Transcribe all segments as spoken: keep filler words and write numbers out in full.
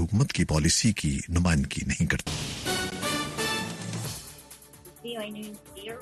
हुकूमत की पॉलिसी की नुमाइंदगी नहीं करता। V O A News, Dear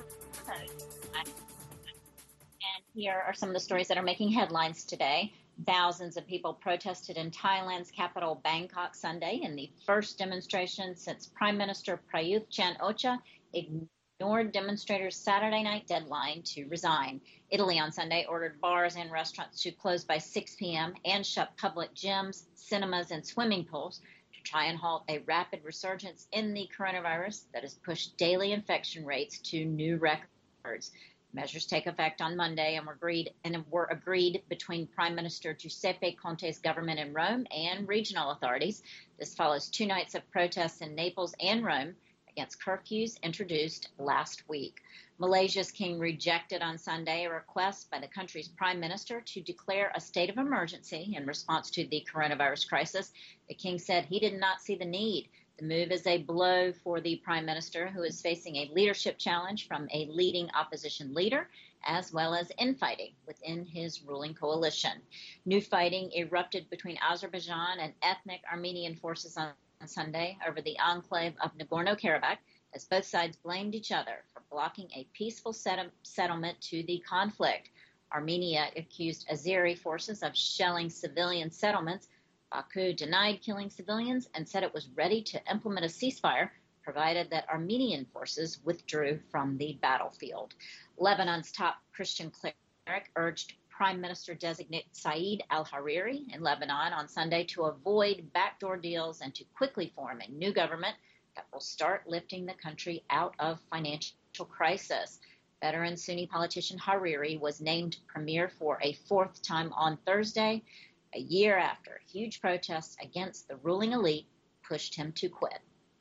And here are some of the stories that are making headlines today. Thousands of people protested in Thailand's capital, Bangkok, Sunday in the first demonstration since Prime Minister Prayut Chan-o-cha ignored demonstrators' Saturday night deadline to resign. Italy on Sunday ordered bars and restaurants to close by six p.m. and shut public gyms, cinemas, and swimming pools to try and halt a rapid resurgence in the coronavirus that has pushed daily infection rates to new records. Measures take effect on Monday and were agreed and were agreed between Prime Minister Giuseppe Conte's government in Rome and regional authorities. This follows two nights of protests in Naples and Rome against curfews introduced last week. Malaysia's king rejected on Sunday a request by the country's prime minister to declare a state of emergency in response to the coronavirus crisis. The king said he did not see the need. The move is a blow for the prime minister, who is facing a leadership challenge from a leading opposition leader, as well as infighting within his ruling coalition. New fighting erupted between Azerbaijan and ethnic Armenian forces on Sunday over the enclave of Nagorno-Karabakh, as both sides blamed each other for blocking a peaceful set- settlement to the conflict. Armenia accused Azeri forces of shelling civilian settlements. Baku denied killing civilians and said it was ready to implement a ceasefire, provided that Armenian forces withdrew from the battlefield. Lebanon's top Christian cleric urged Prime Minister-designate Saeed al-Hariri in Lebanon on Sunday to avoid backdoor deals and to quickly form a new government that will start lifting the country out of financial crisis. Veteran Sunni politician Hariri was named premier for a fourth time on Thursday, a year after huge protests against the ruling elite pushed him to quit.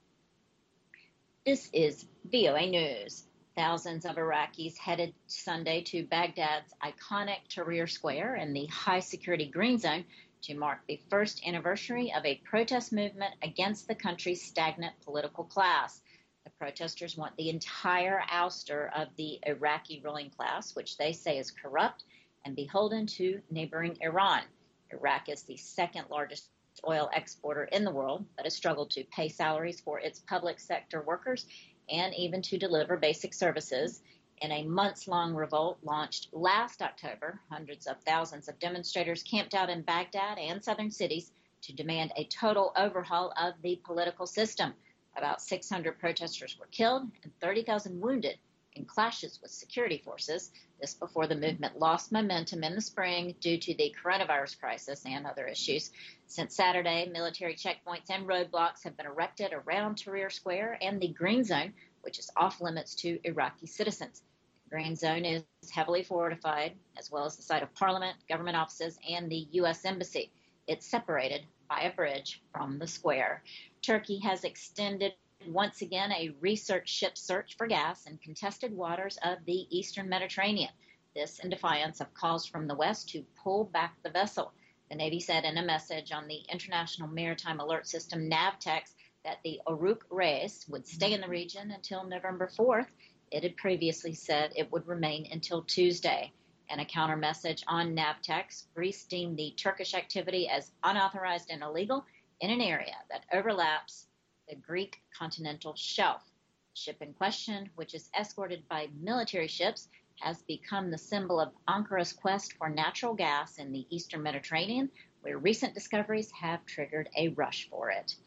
This is V O A News. Thousands of Iraqis headed Sunday to Baghdad's iconic Tahrir Square in the high-security Green Zone to mark the first anniversary of a protest movement against the country's stagnant political class. The protesters want the entire ouster of the Iraqi ruling class, which they say is corrupt and beholden to neighboring Iran. Iraq is the second largest oil exporter in the world, but has struggled to pay salaries for its public sector workers and even to deliver basic services. In a months-long revolt launched last October, hundreds of thousands of demonstrators camped out in Baghdad and southern cities to demand a total overhaul of the political system. About six hundred protesters were killed and thirty thousand wounded in clashes with security forces. This before the movement lost momentum in the spring due to the coronavirus crisis and other issues. Since Saturday, military checkpoints and roadblocks have been erected around Tahrir Square and the Green Zone, which is off limits to Iraqi citizens. The Green Zone is heavily fortified, as well as the site of parliament, government offices, and the U S Embassy. It's separated by a bridge from the square. Turkey has extended once again a research ship search for gas in contested waters of the eastern Mediterranean. This in defiance of calls from the West to pull back the vessel. The Navy said in a message on the International Maritime Alert System NAVTEX that the Uruk Reis would stay in the region until November fourth. It had previously said it would remain until Tuesday. In a counter message on NAVTEX, Greece deemed the Turkish activity as unauthorized and illegal in an area that overlaps the Greek continental shelf. The ship in question, which is escorted by military ships, has become the symbol of Ankara's quest for natural gas in the eastern Mediterranean, where recent discoveries have triggered a rush for it.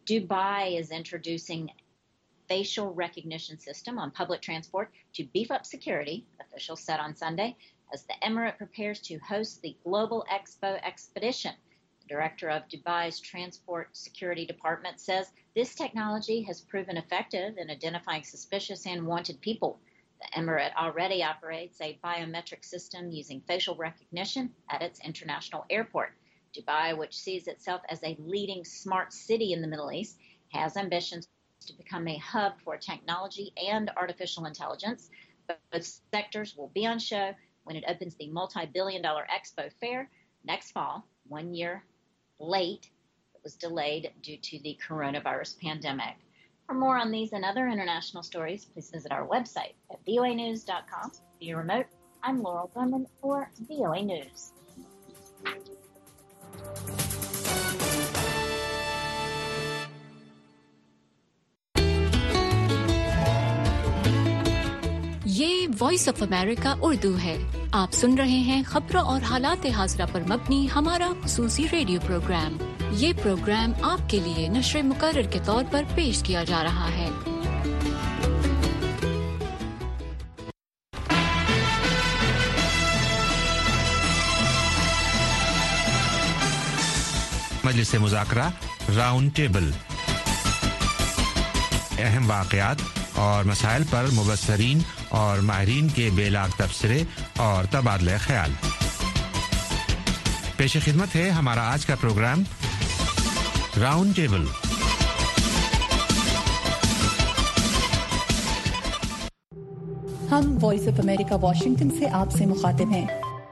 Dubai is introducing facial recognition system on public transport to beef up security, officials said on Sunday, as the emirate prepares to host the Global Expo Expedition. The director of Dubai's Transport Security Department says this technology has proven effective in identifying suspicious and wanted people. The emirate already operates a biometric system using facial recognition at its international airport. Dubai, which sees itself as a leading smart city in the Middle East, has ambitions to become a hub for technology and artificial intelligence. Both sectors will be on show when it opens the multi-billion dollar Expo Fair next fall, one year late. It was delayed due to the coronavirus pandemic. For more on these and other international stories, please visit our website at V O A news dot com. Via remote, I'm Laurel Bowman for V O A News. Voice of America Urdu है। आप सुन रहे हैं खबरों और हालात हाज़िरा पर मबनी हमारा खुसूसी रेडियो प्रोग्राम। ये प्रोग्राम आपके लिए नश्र मुकर्रर के तौर पर पेश किया जा रहा है। मजलिस मुज़ाकरा राउंड टेबल, अहम वाक़यात और मसाइल पर मुबस्सरीन और माहिरीन के बेलाग तबसरे और तबादले ख्याल। पेश खिदमत है हमारा आज का प्रोग्राम राउंड टेबल। हम वॉइस ऑफ अमेरिका वाशिंगटन से आपसे मुखातिब हैं।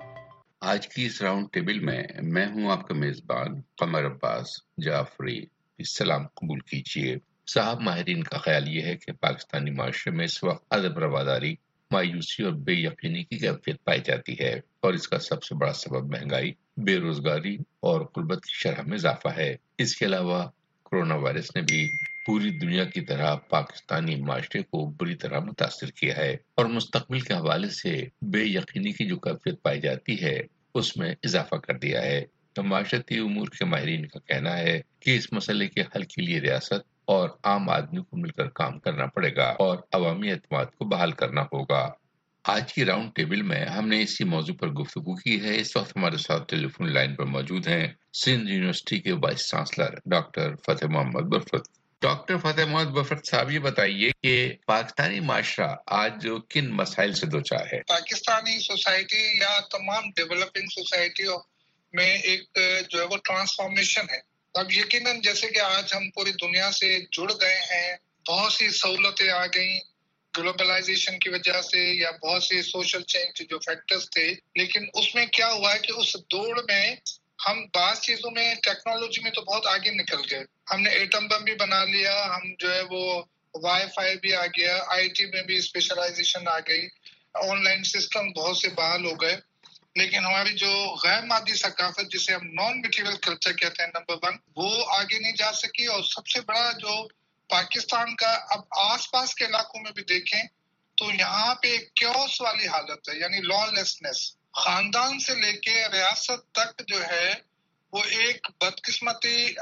आज की इस राउंड टेबल में मैं हूं आपका मेजबान कमर अब्बास जाफरी। सलाम कबूल कीजिए। साहब, माहिरीन का ख्याल ये है कि पाकिस्तानी माशरे में इस वक्त अदब रवादारी, मायूसी और बेयकीनी की कैफियत पाई जाती है और इसका सबसे बड़ा सबब महंगाई, बेरोजगारी और गुर्बत की शरह में इजाफा है। इसके अलावा कोरोना वायरस ने भी पूरी दुनिया की तरह पाकिस्तानी माशरे को बुरी तरह मुतासिर किया है और मुस्तकबिल के हवाले से बेयकीनी की जो कैफियत पाई जाती है उसमें इजाफा कर दिया है। तो माशरती उमूर के माहिरीन का कहना है कि इस मसले के हल के लिए रियासत और आम आदमी को मिलकर काम करना पड़ेगा और अवामी एतमाद को बहाल करना होगा। आज की राउंड टेबल में हमने इसी मौजू पर गुफ्तगू की है। इस वक्त हमारे साथ टेलीफोन लाइन पर मौजूद हैं सिंध यूनिवर्सिटी के vice chancellor doctor Fateh Mohammad Barfat. Doctor Fateh Mohammad Barfat साहब, ये बताइए कि पाकिस्तानी माशरा आज जो किन मसाइल से दो चार है? पाकिस्तानी सोसाइटी या तमाम डेवलपिंग सोसाइटियों में एक जो है वो ट्रांसफॉर्मेशन है। अब यकीनन जैसे कि आज हम पूरी दुनिया से जुड़ गए हैं, बहुत सी सहूलतें आ गई ग्लोबलाइजेशन की वजह से या बहुत सी सोशल चेंज जो फैक्टर्स थे, लेकिन उसमें क्या हुआ है कि उस दौड़ में हम बात चीजों में टेक्नोलॉजी में तो बहुत आगे निकल गए। हमने एटम बम भी बना लिया, हम जो है वो वाईफाई भी आ गया, आईटी में भी स्पेशलाइजेशन आ गई, ऑनलाइन सिस्टम बहुत से बहाल हो गए, लेकिन हमारी जो गैर मादी सकाफत जिसे हम नॉन मटीरियल कल्चर कहते हैं, नंबर वन, वो आगे नहीं जा सकी। और सबसे बड़ा जो पाकिस्तान का अब आसपास के इलाकों में भी देखें तो यहाँ पे क्योस वाली हालत है, यानी लॉलेसनेस। खानदान से लेके रियासत तक जो है वो एक बदकिस्मती।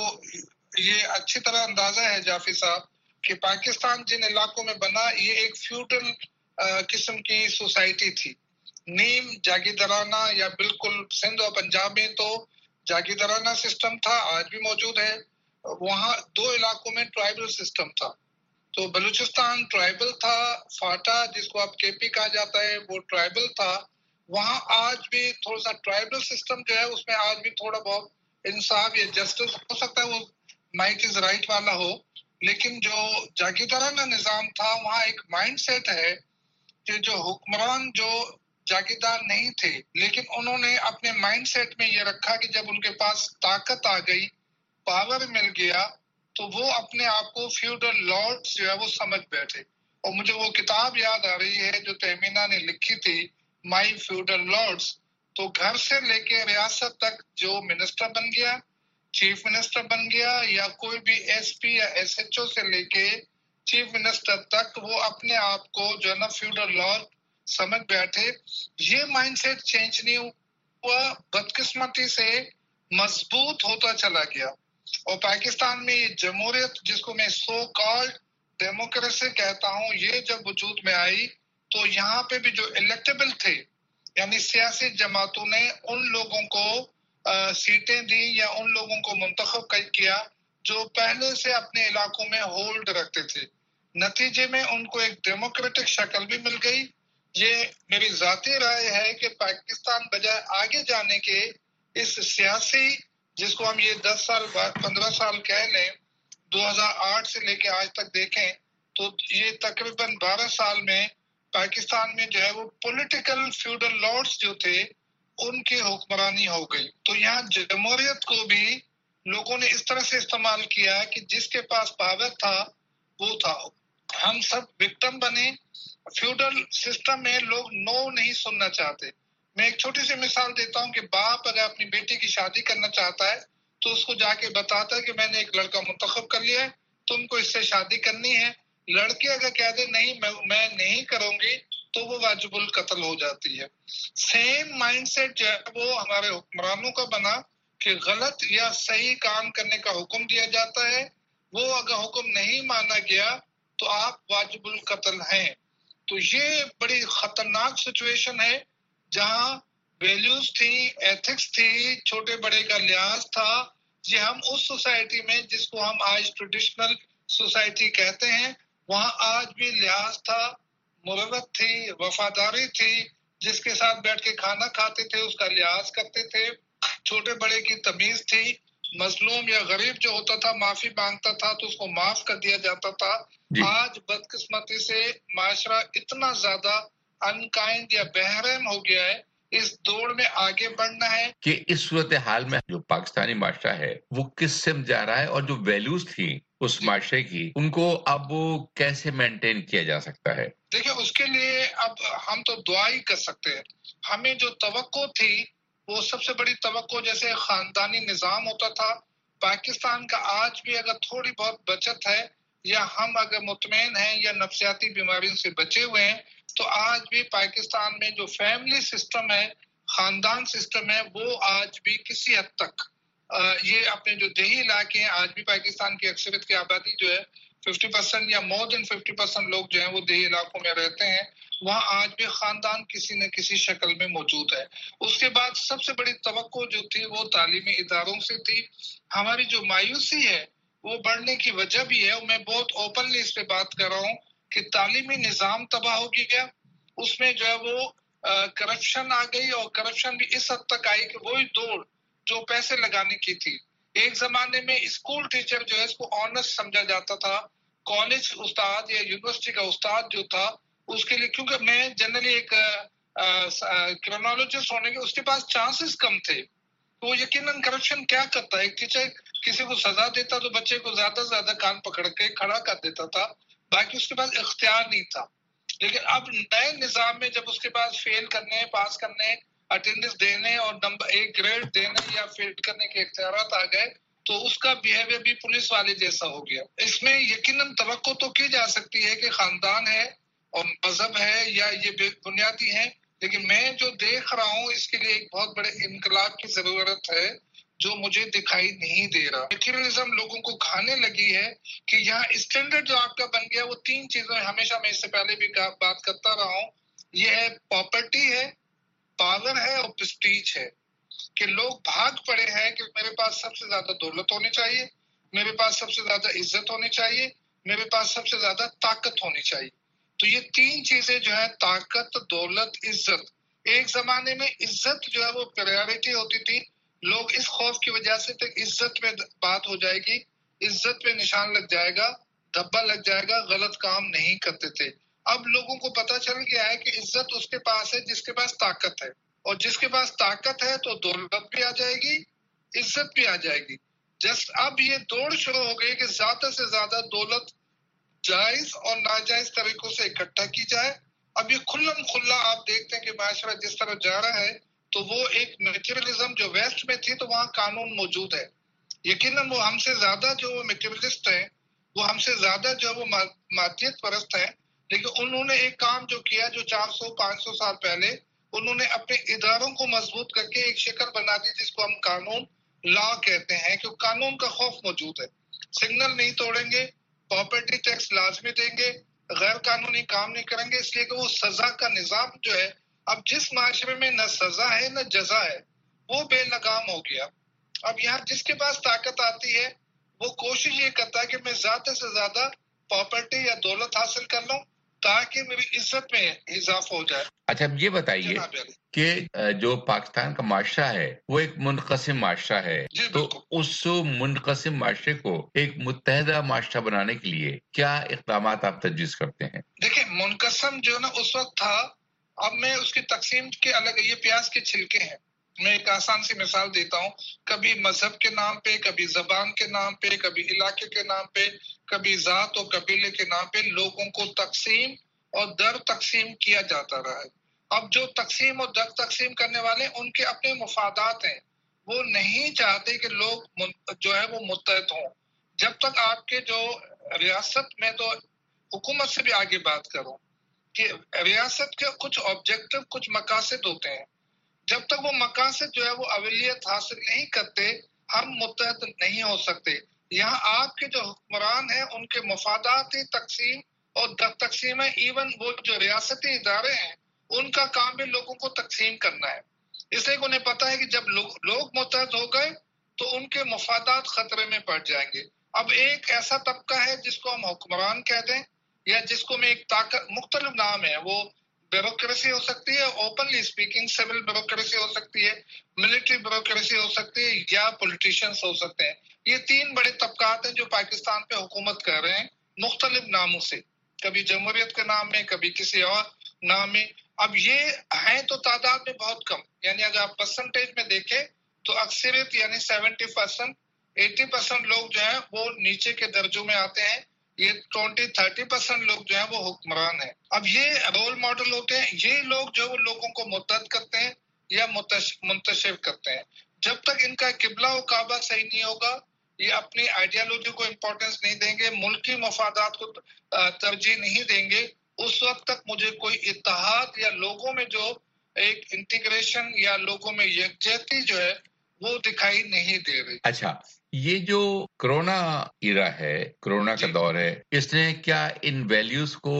आपको ये अच्छी तरह अंदाजा है जाफी साहब कि पाकिस्तान जिन इलाकों में बना ये एक फ्यूडल किस्म की सोसाइटी थी, नीम जागीदाराना, या बिल्कुल सिंध और पंजाब में तो जागीदाराना सिस्टम था, आज भी मौजूद है। वहाँ दो इलाकों में ट्राइबल सिस्टम था, तो बलूचिस्तान ट्राइबल था, फाटा जिसको अब केपी कहा जाता है वो ट्राइबल था। वहाँ आज भी थोड़ा सा ट्राइबल सिस्टम जो है उसमें आज भी थोड़ा बहुत इंसाफ या जस्टिस हो सकता है, वो माइट इज राइट वाला हो, लेकिन जो जागीदाराना निजाम था वहाँ एक माइंड सेट है कि जो हुक्मरान जो जागीरदार नहीं थे, लेकिन उन्होंने अपने माइंड सेट में ये रखा कि जब उनके पास ताकत आ गई, पावर मिल गया, तो वो अपने आप को फ्यूडल लॉर्ड्स जो है वो समझ बैठे। और मुझे वो किताब याद आ रही है जो तहमीना ने लिखी थी, माई फ्यूडल लॉर्ड्स। तो घर से लेके रियासत तक जो मिनिस्टर बन गया, चीफ मिनिस्टर बन गया, या कोई भी एसपी या एसएचओ से लेके चीफ मिनिस्टर तक, वो अपने आप को जो है ना फ्यूडल लॉर्ड समझ बैठे। ये माइंडसेट चेंज नहीं हुआ, बदकिस्मती से मजबूत होता चला गया। और पाकिस्तान में ये जमहूरियत जिसको मैं सो कॉल्ड डेमोक्रेसी कहता हूँ, ये जब वजूद में आई तो यहाँ पे भी जो इलेक्टेबल थे, यानी सियासी जमातों ने उन लोगों को आ, सीटें दी या उन लोगों को मुंतखब किया जो पहले से अपने इलाकों में होल्ड रखते थे। नतीजे में उनको एक डेमोक्रेटिक शक्ल भी मिल गई। ये मेरी जाती राय है कि पाकिस्तान बजाय आगे जाने के इस सियासी, जिसको हम ये दस साल बाद पंद्रह साल कह लें, दो हज़ार आठ से लेके आज तक देखें तो ये तकरीबन बारह साल में पाकिस्तान में जो है वो पॉलिटिकल फ्यूडल लॉर्ड्स जो थे उनकी हुक्मरानी हो गई। तो यहाँ जमहूरियत को भी लोगों ने इस तरह से इस्तेमाल किया कि जिसके पास पावर था वो था। हम सब विक्टिम बने। फ्यूडल सिस्टम में लोग नो नहीं सुनना चाहते। मैं एक छोटी सी मिसाल देता हूँ कि बाप अगर अपनी बेटी की शादी करना चाहता है तो उसको जाके बताता है कि मैंने एक लड़का मुंतखब कर लिया है, तुमको इससे शादी करनी है। लड़की अगर कह दे नहीं मैं, मैं नहीं करूंगी, تو وہ واجب القتل ہو جاتی ہے. سیم مائنڈ سیٹ جو ہے وہ ہمارے حکمرانوں کا بنا کہ غلط یا صحیح کام کرنے کا حکم دیا جاتا ہے، وہ اگر حکم نہیں مانا گیا تو آپ واجب القتل ہیں. تو یہ بڑی خطرناک سچویشن ہے جہاں ویلیوز تھی، ایتھکس تھی، چھوٹے بڑے کا لحاظ تھا. یہ ہم اس سوسائٹی میں جس کو ہم آج ٹریڈیشنل سوسائٹی کہتے ہیں وہاں آج بھی لحاظ تھا، مروت تھی، وفاداری تھی، جس کے ساتھ بیٹھ کے کھانا کھاتے تھے اس کا لحاظ کرتے تھے، چھوٹے بڑے کی تمیز تھی، مظلوم یا غریب جو ہوتا تھا معافی مانگتا تھا تو اس کو معاف کر دیا جاتا تھا. جی. آج بدقسمتی سے معاشرہ اتنا زیادہ انکائنڈ یا بہرحم ہو گیا ہے، اس دوڑ میں آگے بڑھنا ہے کہ اس صورتحال میں جو پاکستانی معاشرہ ہے وہ کس سمت جا رہا ہے اور جو ویلیوز تھی اس معاشرے کی ان کو اب کیسے مینٹین کیا جا سکتا ہے؟ دیکھیں اس کے لیے اب ہم تو دعا ہی کر سکتے ہیں. ہمیں جو توقع تھی وہ سب سے بڑی توقع جیسے خاندانی نظام ہوتا تھا، پاکستان کا آج بھی اگر تھوڑی بہت بچت ہے یا ہم اگر مطمئن ہیں یا نفسیاتی بیماریوں سے بچے ہوئے ہیں تو آج بھی پاکستان میں جو فیملی سسٹم ہے، خاندان سسٹم ہے، وہ آج بھی کسی حد تک یہ اپنے جو دیہی علاقے ہیں، آج بھی پاکستان کی اکثریت کی آبادی جو ہے ففٹی پرسینٹ یا مور دین ففٹی پرسینٹ لوگ جو ہیں وہ دیہی علاقوں میں رہتے ہیں، وہاں آج بھی خاندان کسی نہ کسی شکل میں موجود ہے. اس کے بعد سب سے بڑی توقع جو تھی وہ تعلیمی اداروں سے تھی. ہماری جو مایوسی ہے وہ بڑھنے کی وجہ بھی ہے، میں بہت اوپنلی اس پہ بات کر رہا ہوں کہ تعلیمی نظام تباہ ہو گیا. اس میں جو ہے وہ کرپشن آ گئی اور کرپشن بھی اس حد تک آئی کہ وہی دوڑ جو پیسے لگانے کی تھی. ایک زمانے میں اسکول ٹیچر جو ہے اس کو آنرس سمجھا جاتا تھا، کالج استاد یا یونیورسٹی کا استاد جو تھا اس کے لیے، کیونکہ میں جنرلی ایک کرونالوجسٹ ہونے کے اس کے پاس چانسز کم تھے، تو وہ یقیناً کرپشن کیا کرتا ہے، ایک ٹیچر کسی کو سزا دیتا تو بچے کو زیادہ سے زیادہ کان پکڑ کے کھڑا کر دیتا تھا، باقی اس کے پاس اختیار نہیں تھا. لیکن اب نئے نظام میں جب اس کے پاس فیل کرنے، پاس کرنے، اٹینڈنس دینے اور نمبر ایک گریڈ دینے یا فیل کرنے کے اختیارات آ گئے تو اس کا بیہیویئر بھی پولیس والے جیسا ہو گیا. اس میں یقیناً توقع تو کی جا سکتی ہے کہ خاندان ہے اور مذہب ہے یا یہ بنیادی ہیں، لیکن میں جو دیکھ رہا ہوں اس کے لیے ایک بہت بڑے انقلاب کی ضرورت ہے جو مجھے دکھائی نہیں دے رہا. میٹیریلزم لوگوں کو کھانے لگی ہے کہ یہاں اسٹینڈرڈ جو آپ کا بن گیا وہ تین چیزیں ہمیشہ میں اس سے پہلے بھی بات کرتا رہا ہوں، یہ ہے پراپرٹی ہے، پاور ہے اور پریسٹیج ہے. کہ لوگ بھاگ پڑے ہیں کہ میرے پاس سب سے زیادہ دولت ہونی چاہیے، میرے پاس سب سے زیادہ عزت ہونی چاہیے، میرے پاس سب سے زیادہ طاقت ہونی چاہیے. تو یہ تین چیزیں جو ہے طاقت، دولت، عزت. ایک زمانے میں عزت جو ہے وہ پریورٹی ہوتی تھی، لوگ اس خوف کی وجہ سے تک عزت میں بات ہو جائے گی، عزت پہ نشان لگ جائے گا، دھبا لگ جائے گا، غلط کام نہیں کرتے تھے. اب لوگوں کو پتہ چل گیا ہے کہ عزت اس کے پاس ہے جس کے پاس طاقت ہے، اور جس کے پاس طاقت ہے تو دولت بھی آ جائے گی، عزت بھی آ جائے گی. جسٹ اب یہ دوڑ شروع ہو گئی کہ زیادہ سے زیادہ دولت جائز اور ناجائز طریقوں سے اکٹھا کی جائے. اب یہ کھلم کھلا آپ دیکھتے ہیں کہ معاشرہ جس طرح جا رہا ہے تو وہ ایک میٹیریلزم جو ویسٹ میں تھی تو وہاں قانون موجود ہے. یقیناً وہ ہم سے زیادہ جو میٹیریلسٹ ہیں، وہ ہم سے زیادہ جو وہ مادیت پرست ہیں، لیکن انہوں نے ایک کام جو کیا جو چار سو پانچ سو سال پہلے انہوں نے اپنے اداروں کو مضبوط کر کے ایک شکل بنا دی جس کو ہم قانون لا کہتے ہیں، کہ قانون کا خوف موجود ہے. سگنل نہیں توڑیں گے، پراپرٹی ٹیکس لازمی دیں گے، غیر قانونی کام نہیں کریں گے، اس لیے کہ وہ سزا کا نظام جو ہے اب جس معاشرے میں نہ سزا ہے نہ جزا ہے وہ بے لگام ہو گیا. اب یہاں جس کے پاس طاقت آتی ہے وہ کوشش یہ کرتا ہے کہ میں زیادہ سے زیادہ پراپرٹی یا دولت حاصل کر لوں تاکہ میری عزت میں اضافہ ہو جائے. اچھا اب یہ بتائیے کہ جو پاکستان کا معاشرہ ہے وہ ایک منقسم معاشرہ ہے، جی تو اس منقسم معاشرے کو ایک متحدہ معاشرہ بنانے کے لیے کیا اقدامات آپ تجویز کرتے ہیں؟ دیکھیں منقسم جو نا اس وقت تھا، اب میں اس کی تقسیم کے الگ، یہ پیاز کے چھلکے ہیں. میں ایک آسان سی مثال دیتا ہوں، کبھی مذہب کے نام پہ، کبھی زبان کے نام پہ، کبھی علاقے کے نام پہ، کبھی ذات اور قبیلے کے نام پہ لوگوں کو تقسیم اور در تقسیم کیا جاتا رہا ہے. اب جو تقسیم اور در تقسیم کرنے والے ان کے اپنے مفادات ہیں، وہ نہیں چاہتے کہ لوگ جو ہے وہ متحد ہوں. جب تک آپ کے جو ریاست میں تو حکومت سے بھی آگے بات کروں، کہ ریاست کے کچھ آبجیکٹو، کچھ مقاصد ہوتے ہیں. جب تک وہ مقاصد جو ہے وہ اولویت حاصل نہیں کرتے ہم متحد نہیں ہو سکتے. یہاں آپ کے جو حکمران ہیں ان کے مفاداتی تقسیم اور تقسیم ہے، ایون وہ جو ریاستی ادارے ہیں ان کا کام بھی لوگوں کو تقسیم کرنا ہے. اس لیے انہیں پتا ہے کہ جب لوگ لوگ متحد ہو گئے تو ان کے مفادات خطرے میں پڑ جائیں گے. اب ایک ایسا طبقہ ہے جس کو ہم حکمران کہتے ہیں یا جس کو میں ایک طاقت، مختلف نام ہے، وہ بیوروکریسی ہو سکتی ہے، اوپنلی اسپیکنگ سول بیوروکریسی ہو سکتی ہے، ملٹری بیوروکریسی ہو سکتی ہے، یا پولیٹیشینس ہو سکتے ہیں. یہ تین بڑے طبقات ہیں جو پاکستان پہ حکومت کر رہے ہیں مختلف ناموں سے، کبھی جمہوریت کے نام میں، کبھی کسی اور نام میں. اب یہ ہیں تو تعداد میں بہت کم، یعنی اگر آپ پرسنٹیج میں دیکھیں تو اکثریت یعنی سیونٹی پرسینٹ ایٹی پرسینٹ لوگ جو ہیں وہ نیچے کے درجوں میں آتے ہیں. یہ ٹوینٹی تھرٹی پرسینٹ لوگ جو ہیں وہ حکمران ہیں. اب یہ رول ماڈل ہوتے ہیں، یہ لوگ جو وہ لوگوں کو متحد کرتے ہیں یا منتشر کرتے ہیں. جب تک ان کا قبلہ و کعبہ صحیح نہیں ہوگا، یہ اپنی آئیڈیالوجی کو امپورٹنس نہیں دیں گے، ملکی مفادات کو ترجیح نہیں دیں گے، اس وقت تک مجھے کوئی اتحاد یا لوگوں میں جو ایک انٹیگریشن یا لوگوں میں یکجہتی جو ہے وہ دکھائی نہیں دے رہی. اچھا، یہ جو کرونا ایرا ہے، کرونا کا دور ہے، اس نے کیا ان ویلیوز کو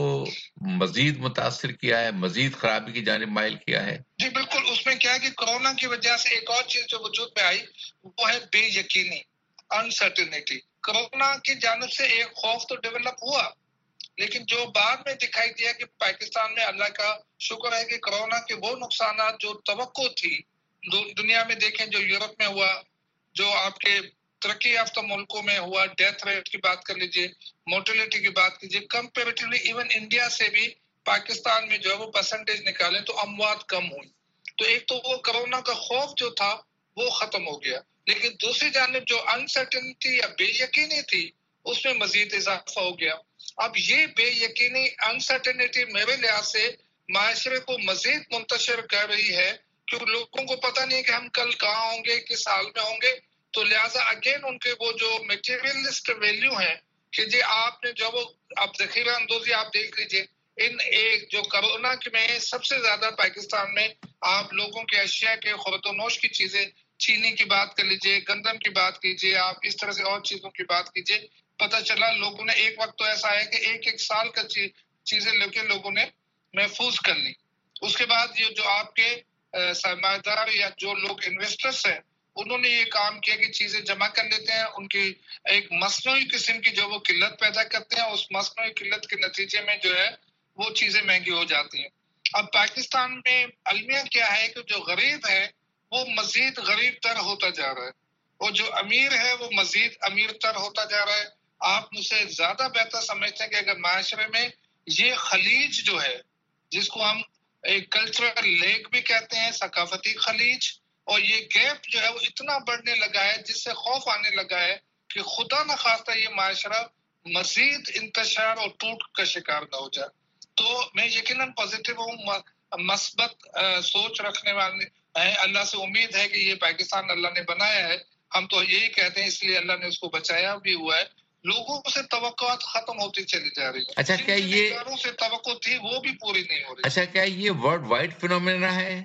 مزید متاثر کیا ہے، مزید خرابی کی جانب مائل کیا ہے؟ جی بالکل. اس میں کیا ہے کہ کرونا کی وجہ سے ایک اور چیز جو وجود میں آئی وہ ہے بے یقینی، انسرٹنٹی. کرونا کی جانب سے ایک خوف تو ڈیولپ ہوا، لیکن جو بعد میں دکھائی دیا کہ پاکستان میں اللہ کا شکر ہے کہ کرونا کے وہ نقصانات جو توقع تھی دنیا میں دیکھیں، جو یورپ میں ہوا، جو آپ کے ترقی یافتہ ملکوں میں ہوا، ڈیتھ ریٹ کی بات کر لیجئے، مورٹیلٹی کی بات کیجئے، کمپیریٹیولی ایون انڈیا سے بھی پاکستان میں جو ہے وہ پرسنٹیج نکالیں تو اموات کم ہوئی. تو ایک تو وہ کرونا کا خوف جو تھا وہ ختم ہو گیا، لیکن دوسری جانب جو انسرٹنٹی یا بے یقینی تھی اس میں مزید اضافہ ہو گیا. اب یہ بے یقینی انسرٹنٹی میرے لحاظ سے معاشرے کو مزید منتشر کر رہی ہے، کیونکہ لوگوں کو پتہ نہیں کہ ہم کل کہاں ہوں گے، کس حال میں ہوں گے. تو لہٰذا اگین ان کے وہ جو میٹیریلسٹ ویلیو ہیں کہ جی آپ نے جو وہ اب ذخیرہ اندوزی آپ دیکھ لیجئے، ان ایک جو کرونا میں سب سے زیادہ پاکستان میں آپ لوگوں کے اشیاء کے خورد و نوش کی چیزیں، چینی کی بات کر لیجئے، گندم کی بات کیجئے، آپ اس طرح سے اور چیزوں کی بات کیجئے، پتہ چلا لوگوں نے ایک وقت تو ایسا ہے کہ ایک ایک سال کا چیزیں لے کے لوگوں نے محفوظ کر لی. اس کے بعد یہ جو آپ کے سرمایہ دار یا جو لوگ انویسٹرز ہیں انہوں نے یہ کام کیا کہ چیزیں جمع کر لیتے ہیں، ان کی ایک مصنوعی قسم کی جو وہ قلت پیدا کرتے ہیں، اس مصنوعی قلت کے نتیجے میں جو ہے وہ چیزیں مہنگی ہو جاتی ہیں. اب پاکستان میں المیہ کیا ہے کہ جو غریب ہے وہ مزید غریب تر ہوتا جا رہا ہے، اور جو امیر ہے وہ مزید امیر تر ہوتا جا رہا ہے. آپ مجھ سے زیادہ بہتر سمجھتے ہیں کہ اگر معاشرے میں یہ خلیج جو ہے جس کو ہم ایک کلچرل لیک بھی کہتے ہیں، ثقافتی خلیج، اور یہ گیپ جو ہے وہ اتنا بڑھنے لگا ہے جس سے خوف آنے لگا ہے کہ خدا نخواستہ یہ معاشرہ مزید انتشار اور ٹوٹ کا شکار نہ ہو جائے. تو میں یقیناً پازیٹیو ہوں، مثبت سوچ رکھنے والے ہیں. اللہ سے امید ہے کہ یہ پاکستان اللہ نے بنایا ہے، ہم تو یہی کہتے ہیں، اس لیے اللہ نے اس کو بچایا بھی ہوا ہے. لوگوں سے توقعات ختم ہوتی چلی جا رہی ہیں. اچھا، کیا یہ اداروں سے توقع تھی وہ بھی پوری نہیں ہو رہی. اچھا، کیا یہ ورلڈ وائڈ فینومینا ہے؟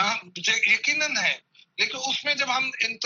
یقیناً ہے، لیکن اس میں جب ہم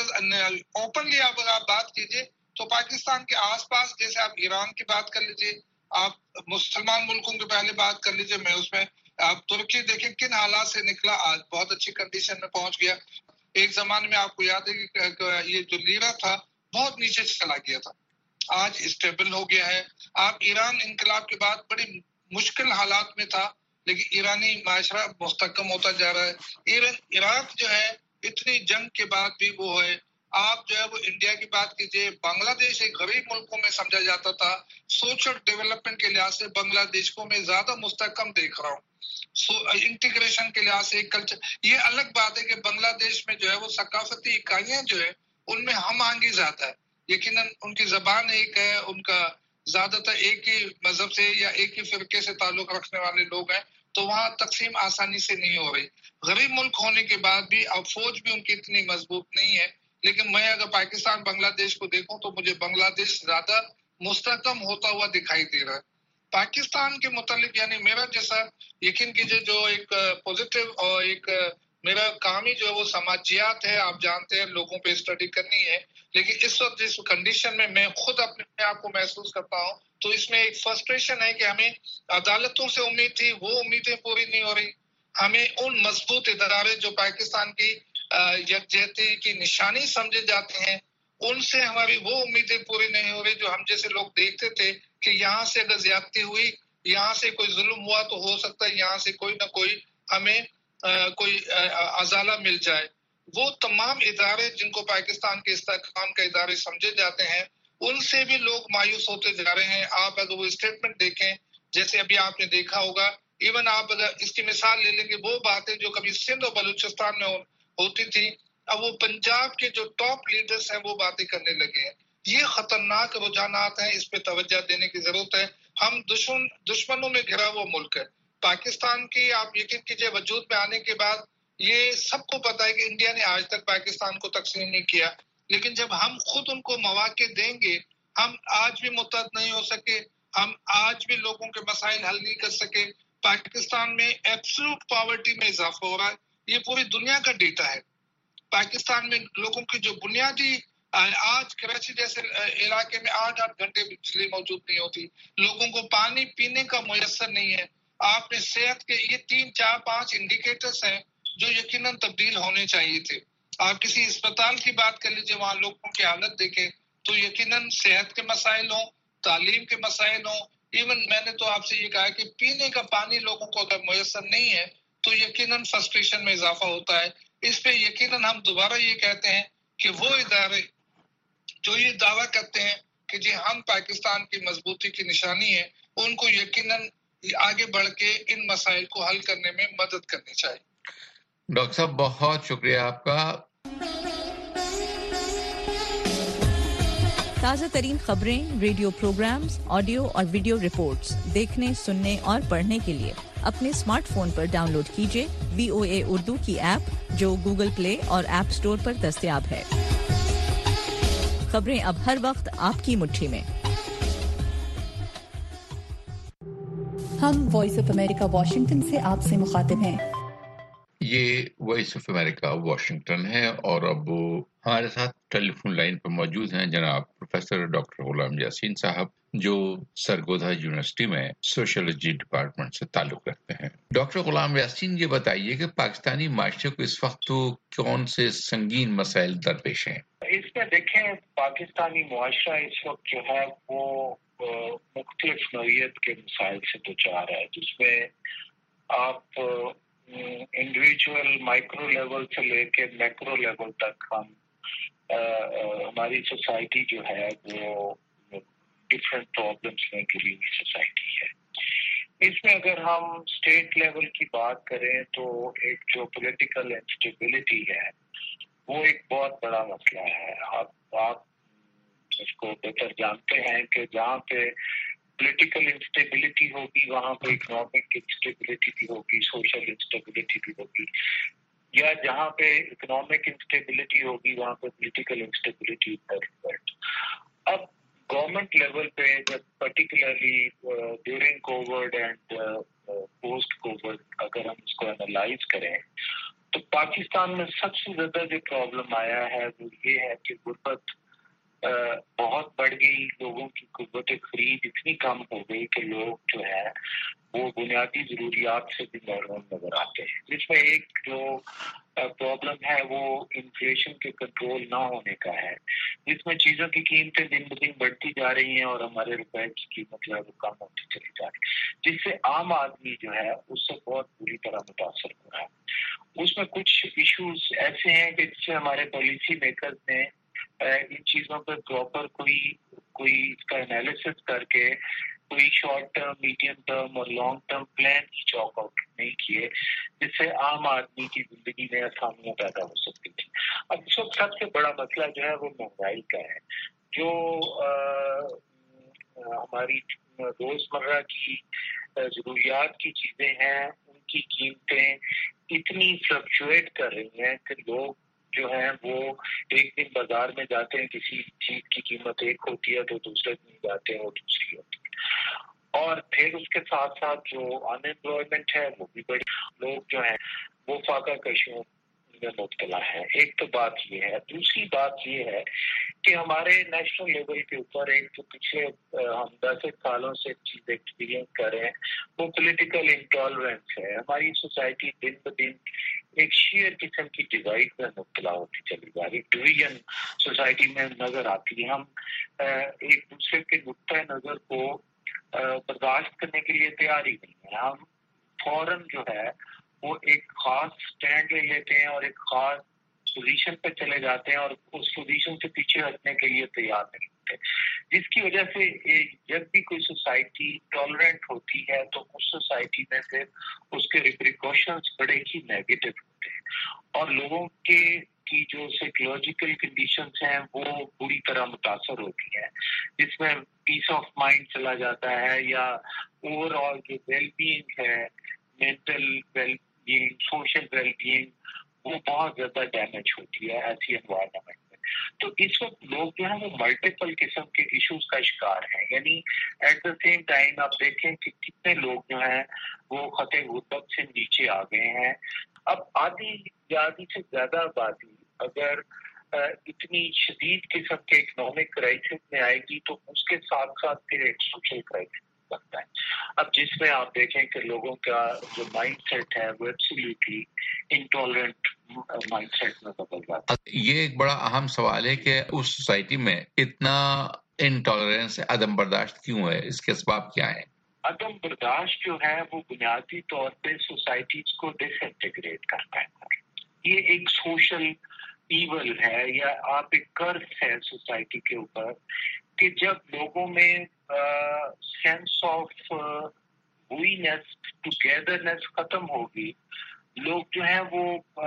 اوپنلی آپ بات کیجئے تو پاکستان کے آس پاس، جیسے آپ ایران کی بات کر لیجئے، آپ مسلمان ملکوں کی پہلے بات کر لیجئے، میں اس میں آپ ترکی دیکھیں کن حالات سے نکلا، آج بہت اچھی کنڈیشن میں پہنچ گیا. ایک زمانے میں آپ کو یاد ہے کہ یہ جو لیرا تھا بہت نیچے چلا گیا تھا، آج اسٹیبل ہو گیا ہے. آپ ایران انقلاب کے بعد بڑی مشکل حالات میں تھا، لیکن ایرانی معاشرہ مستحکم ہوتا جا رہا ہے. ایران عراق جو ہے اتنی جنگ کے بعد بھی وہ ہے. آپ جو ہے وہ انڈیا کی بات کیجئے، بنگلہ دیش ایک غریب ملکوں میں سمجھا جاتا تھا، سوشل ڈیولپمنٹ کے لحاظ سے بنگلہ دیش کو میں زیادہ مستحکم دیکھ رہا ہوں. سو انٹیگریشن کے لحاظ سے کلچر، یہ الگ بات ہے کہ بنگلہ دیش میں جو ہے وہ ثقافتی اکائیاں جو ہے ان میں ہم آہنگی زیادہ ہے. یقیناً ان کی زبان ایک ہے، ان کا زیادہ تر ایک ہی مذہب سے یا ایک ہی فرقے سے تعلق رکھنے والے لوگ ہیں، تو وہاں تقسیم آسانی سے نہیں ہو رہی. غریب ملک ہونے کے بعد بھی اب فوج بھی ان کی اتنی مضبوط نہیں ہے، لیکن میں اگر پاکستان بنگلہ دیش کو دیکھوں تو مجھے بنگلہ دیش زیادہ مستحکم ہوتا ہوا دکھائی دے رہا ہے. पाकिस्तान के मुतालिक यानी मेरा जैसा यकीन कीजिए जो एक पॉजिटिव और एक मेरा काम ही जो है वो समाजियात है, आप जानते हैं लोगों पे स्टडी करनी है, लेकिन इस वक्त जिस कंडीशन में मैं खुद अपने आप को महसूस करता हूँ तो इसमें एक फ्रस्ट्रेशन है कि हमें अदालतों से उम्मीद थी, वो उम्मीदें पूरी नहीं हो रही। हमें उन मजबूत इदारे जो पाकिस्तान की यकजहती की निशानी समझे जाते हैं, उनसे हमारी वो उम्मीदें पूरी नहीं हो रही जो हम जैसे लोग देखते थे कि यहाँ से अगर ज्यादती हुई, यहाँ से कोई जुल्म हुआ तो हो सकता है यहाँ से कोई ना कोई हमें आ, कोई अजाला मिल जाए। वो तमाम इदारे जिनको पाकिस्तान के इस्तेहकाम के इदारे समझे जाते हैं, उनसे भी लोग मायूस होते जा रहे हैं। आप अगर वो स्टेटमेंट देखें, जैसे अभी आपने देखा होगा, इवन आप अगर इसकी मिसाल ले लेंगे, वो बातें जो कभी सिंध और बलूचिस्तान में हो, होती थी, अब वो पंजाब के जो टॉप लीडर्स हैं वो बातें करने लगे हैं। ये खतरनाक रुझानात हैं, इस पे तवज्जो देने की जरूरत है। हम दुश्मन दुश्मनों में घिरा हुआ मुल्क है पाकिस्तान की। आप यकीन कीजिए वजूद में आने के बाद ये सबको पता है कि इंडिया ने आज तक पाकिस्तान को तकसीम नहीं किया, लेकिन जब हम खुद उनको मौके देंगे, हम आज भी मुत्तहद नहीं हो सके, हम आज भी लोगों के मसाइल हल नहीं कर सके। पाकिस्तान में एब्सोल्यूट पॉवर्टी में इजाफा हो रहा है, ये पूरी दुनिया का डेटा है। पाकिस्तान में लोगों की जो बुनियादी, आज कराची जैसे इलाके में आठ आठ घंटे बिजली मौजूद नहीं होती, लोगों को पानी पीने का मुयस्सर नहीं है। आपने सेहत के ये तीन चार पांच इंडिकेटर्स हैं जो यकीनन तब्दील होने चाहिए थे। आप किसी अस्पताल की बात कर लीजिए, वहाँ लोगों की हालत देखें तो यकीनन सेहत के मसाइल हों, तालीम के मसाइल हों, इवन मैंने तो आपसे ये कहा कि पीने का पानी लोगों को अगर मुयस्सर नहीं है तो यकीनन फ्रस्ट्रेशन में इजाफा होता है। इस पे यकीनन हम दोबारा ये कहते हैं कि वो इदारे जो ये दावा करते हैं कि जी हम पाकिस्तान की मजबूती की निशानी है, उनको यकीनन आगे बढ़ के इन मसाइल को हल करने में मदद करनी चाहिए। डॉक्टर साहब बहुत शुक्रिया आपका। ताज़ा तरीन खबरें, रेडियो प्रोग्राम्स, ऑडियो और वीडियो रिपोर्ट्स देखने, सुनने और पढ़ने के लिए अपने स्मार्टफोन पर डाउनलोड कीजिए वीओए उर्दू की ऐप, जो गूगल प्ले और ऐप स्टोर पर दस्तयाब है। खबरें अब हर वक्त आपकी मुट्ठी में। हम वॉइस ऑफ अमेरिका वाशिंगटन से आपसे मुखातिब हैं। ये वॉइस ऑफ अमेरिका वाशिंगटन है और अब हमारे साथ टेलीफोन लाइन पर मौजूद हैं जनाब प्रोफेसर डॉक्टर गुलाम यासीन साहब, जो सरगोधा यूनिवर्सिटी में सोशियोलॉजी डिपार्टमेंट से ताल्लुक रखते हैं। डॉक्टर गुलाम यासीन, ये बताइए कि पाकिस्तानी माशरे को इस वक्त तो कौन से संगीन मसाइल दरपेश हैं? इसमें देखें, पाकिस्तानी मुआशरा इस वक्त जो है वो मुख्तलिफ नौइयत के मसाइल से दो चार है, जिसमें आप इंडिविजुअल माइक्रो लेवल से लेके मैक्रो लेवल तक हम हमारी सोसाइटी जो है वो डिफरेंट प्रॉब्लम्स में घिरी हुई सोसाइटी है। इसमें अगर हम स्टेट लेवल की बात करें तो एक जो पॉलिटिकल इंस्टेबिलिटी है वो एक बहुत बड़ा मसला है। आप आप इसको बेहतर जानते हैं कि जहाँ पे पॉलिटिकल इंस्टेबिलिटी होगी वहाँ पे इकोनॉमिक इंस्टेबिलिटी भी होगी, सोशल इंस्टेबिलिटी भी होगी, या जहाँ पे इकोनॉमिक इंस्टेबिलिटी होगी वहाँ पे पॉलिटिकल इंस्टेबिलिटी होगी। अब गवर्नमेंट लेवल पे जब particularly during Covid and post Covid अगर हम इसको एनालाइज करें तो पाकिस्तान में सबसे ज्यादा जो प्रॉब्लम आया है वो ये है कि गुर्बत बहुत बढ़ गई, लोगों की कुव्वत खरीद इतनी कम हो गई कि लोग जो है वो बुनियादी जरूरियात से भी महरूम नजर आते हैं। जिसमें एक जो प्रॉब्लम है वो इन्फ्लेशन के कंट्रोल ना होने का है, जिसमें चीजों की कीमतें दिन ब दिन बढ़ती जा रही हैं और हमारे रुपए की कीमत जो है वो कम होती चली जा रही है, जिससे आम आदमी जो है उससे बहुत बुरी तरह मुतासर हो रहा है। उसमें कुछ इश्यूज ऐसे हैं कि जिससे हमारे पॉलिसी मेकर्स ने इन चीजों पर प्रॉपर कोई कोई इसका एनालिसिस करके कोई शॉर्ट टर्म, मीडियम टर्म और लॉन्ग टर्म प्लान ही चॉक आउट नहीं किए, जिससे आम आदमी की जिंदगी में आसानियां पैदा हो सकती थी। अब इस वक्त सबसे बड़ा मसला जो है वो महंगाई का है। जो आ, हमारी रोजमर्रा की जरूरियात की चीजें हैं उनकी कीमतें इतनी फ्लक्चुएट कर रही हैं कि लोग जो है वो एक दिन बाजार में जाते हैं, किसी चीज की कीमत एक होती है तो दूसरे दिन जाते हैं वो दूसरी होती है। اور پھر اس کے ساتھ ساتھ جو ان امپلائمنٹ ہے وہ بھی بڑی، لوگ جو ہیں وہ فاقہ کشیوں میں مبتلا ہے. ایک تو بات یہ ہے. دوسری بات یہ ہے کہ ہمارے نیشنل لیول کے اوپر ایک جو پچھلے ہم دس ایک سالوں سے چیز ایکسپیرینس کر رہے ہیں وہ پولیٹیکل انٹالرنس ہے. ہماری سوسائٹی دن بدن ایک شیئر قسم کی ڈیوائڈ میں مبتلا ہوتی چلی جا رہی، ڈویژن سوسائٹی میں نظر آتی ہے. ہم ایک دوسرے کے نقطۂ نظر کو برداشت کرنے کے لیے تیار ہی نہیں ہے. ہم فوراً جو ہے وہ ایک خاص سٹینڈ لے لیتے ہیں اور ایک خاص پوزیشن پہ چلے جاتے ہیں اور اس پوزیشن سے پیچھے ہٹنے کے لیے تیار نہیں ہوتے، جس کی وجہ سے جب بھی کوئی سوسائٹی ٹالرنٹ ہوتی ہے تو اس سوسائٹی میں سے اس کے ریپریکاشنز بڑے ہی نیگیٹو ہوتے ہیں اور لوگوں کے کی جو سائیکولوجیکل کنڈیشنز ہیں وہ بری طرح متاثر ہوتی ہیں، جس میں پیس آف مائنڈ چلا جاتا ہے یا اوور آل جو ویل بینگ ہے، mental well being, social well being, وہ بہت زیادہ ڈیمیج ہوتی ہے ایسی انوائرمنٹ میں. تو اس وقت لوگ جو ہیں وہ ملٹیپل قسم کے ایشوز کا شکار ہیں. یعنی ایٹ دا سیم ٹائم آپ دیکھیں کہ کتنے لوگ جو ہیں وہ خطے غربت سے نیچے آ گئے ہیں. اب آدھی یا آدھی سے زیادہ آبادی اگر اتنی شدید قسم کے اکنامک کرائسس میں آئے گی تو اس کے ساتھ ساتھ پھر ایک سوشل کرائسس لگتا ہے. اب جس میں آپ دیکھیں کہ لوگوں کا جو مائنڈ سیٹ ہے وہ ایبسلیوٹلی انٹالرنٹ مائنڈ سیٹ میں بدل جاتا ہے. یہ ایک بڑا اہم سوال ہے کہ اس سوسائٹی میں اتنا انٹالرنس، عدم برداشت کیوں ہے؟ اس کے اسباب کیا ہیں؟ عدم برداشت جو ہے وہ بنیادی طور پہ سوسائٹیز کو ڈس انٹیگریٹ کرتا ہے. یہ ایک سوشل ایول ہے یا آپ ایک کرس ہے سوسائٹی کے اوپر کہ جب لوگوں میں سینس آف ہوئینس، ٹوگیدرنس ختم ہوگی، لوگ جو ہیں وہ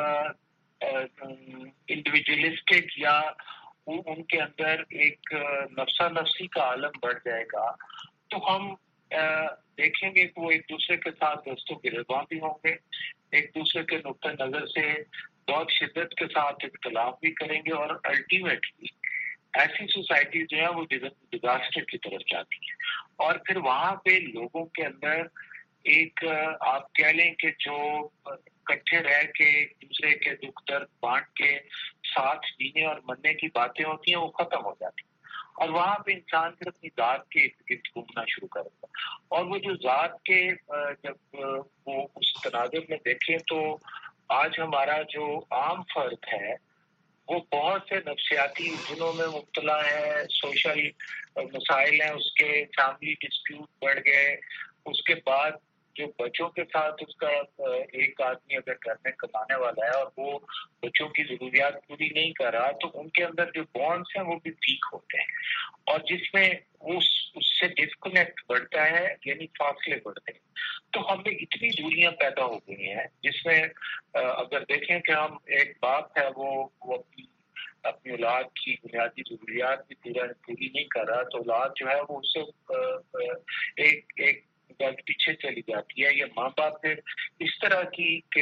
انڈیویجولسٹک یا ان کے اندر ایک نفسا نفسی کا عالم بڑھ جائے گا، تو ہم دیکھیں گے کہ وہ ایک دوسرے کے ساتھ دوستوں گرباں بھی ہوں گے، ایک دوسرے کے نقطۂ نظر سے بہت شدت کے ساتھ اختلاف بھی کریں گے اور الٹیمیٹلی ایسی سوسائٹی جو ہے وہ ڈیزاسٹر کی طرف جاتی ہے. اور پھر وہاں پہ لوگوں کے اندر ایک آپ کہہ لیں کہ جو اکٹھے رہ کے ایک دوسرے کے دکھ درد بانٹ کے ساتھ جینے اور مرنے کی باتیں ہوتی ہیں وہ ختم ہو جاتی ہیں اور وہاں پہ انسان پھر اپنی ذات کے گرد گھومنا شروع کرتا ہے. اور وہ جو ذات کے جب وہ اس تناظر میں دیکھیں تو آج ہمارا جو عام فرد ہے وہ بہت سے نفسیاتی الجھنوں میں مبتلا ہے، سوشل مسائل ہیں، اس کے فیملی ڈسپیوٹ بڑھ گئے، اس کے بعد جو بچوں کے ساتھ اس کا ایک آدمی اگر گھر میں کمانے والا ہے اور وہ بچوں کی ضروریات پوری نہیں کر رہا تو ان کے اندر جو بانڈس ہیں وہ بھی ویک ہوتے ہیں اور جس میں اس اس سے ڈسکنیکٹ بڑھتا ہے، یعنی فاصلے بڑھتے ہیں. تو ہم میں اتنی دوریاں پیدا ہو گئی ہیں جس میں اگر دیکھیں کہ ہم ایک باپ ہے وہ وہ اپنی اپنی اولاد کی بنیادی ضروریات بھی پورا پوری نہیں کر رہا تو اولاد جو ہے وہ اس سے ایک ایک پیچھے چلی جاتی ہے، یا ماں باپ پھر اس طرح کی کہ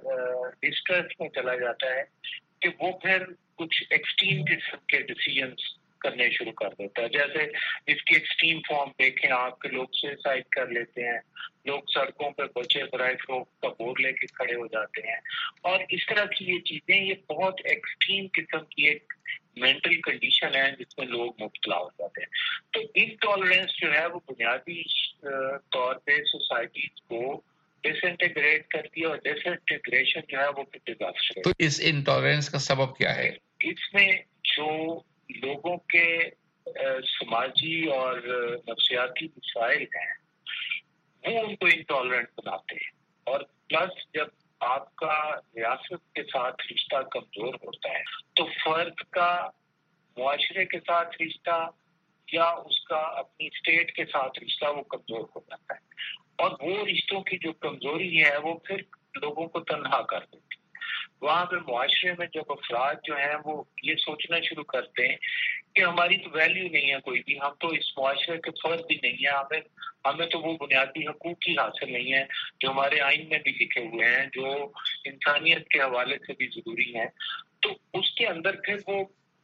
ڈسٹریس میں چلا جاتا ہے کہ وہ پھر کچھ ایکسٹریم قسم کے ڈیسیژنس کرنے شروع کر دیتا ہے. جیسے اس کی ایکسٹریم فارم دیکھیں آپ کے لوگ سوسائڈ کر لیتے ہیں، لوگ سڑکوں پہ بچے برائے فروخت کا بورڈ لے کے کھڑے ہو جاتے ہیں اور اس طرح کی یہ چیزیں یہ بہت ایکسٹریم قسم کی ایک مینٹل کنڈیشن ہے جس میں لوگ مبتلا ہو جاتے ہیں. تو انٹالرنس جو ہے وہ بنیادی طور پہ سوسائٹیز کو ڈس انٹیگریٹ کرتی ہے اور ڈس انٹیگریشن جو ہے وہ ڈیزاسٹر ہے. تو اس انٹالرنس کا سبب کیا ہے؟ اس میں جو لوگوں کے سماجی اور نفسیاتی مسائل ہیں وہ ان کو انٹالرنٹ بناتے ہیں اور پلس جب آپ کا ریاست کے ساتھ رشتہ کمزور ہوتا ہے تو فرد کا معاشرے کے ساتھ رشتہ یا اس کا اپنی اسٹیٹ کے ساتھ رشتہ وہ کمزور ہو جاتا ہے اور وہ رشتوں کی جو کمزوری ہے وہ پھر لوگوں کو تنہا کر دیتی ہے. وہاں پہ معاشرے میں جب افراد جو ہیں وہ یہ سوچنا شروع کرتے ہیں کہ ہماری تو ویلیو نہیں ہے کوئی بھی، ہم تو اس معاشرے کے فرد بھی نہیں ہیں، ہمیں ہمیں تو وہ بنیادی حقوق ہی حاصل نہیں ہیں جو ہمارے آئین میں بھی لکھے ہوئے ہیں، جو انسانیت کے حوالے سے بھی ضروری ہیں. تو اس کے اندر پھر وہ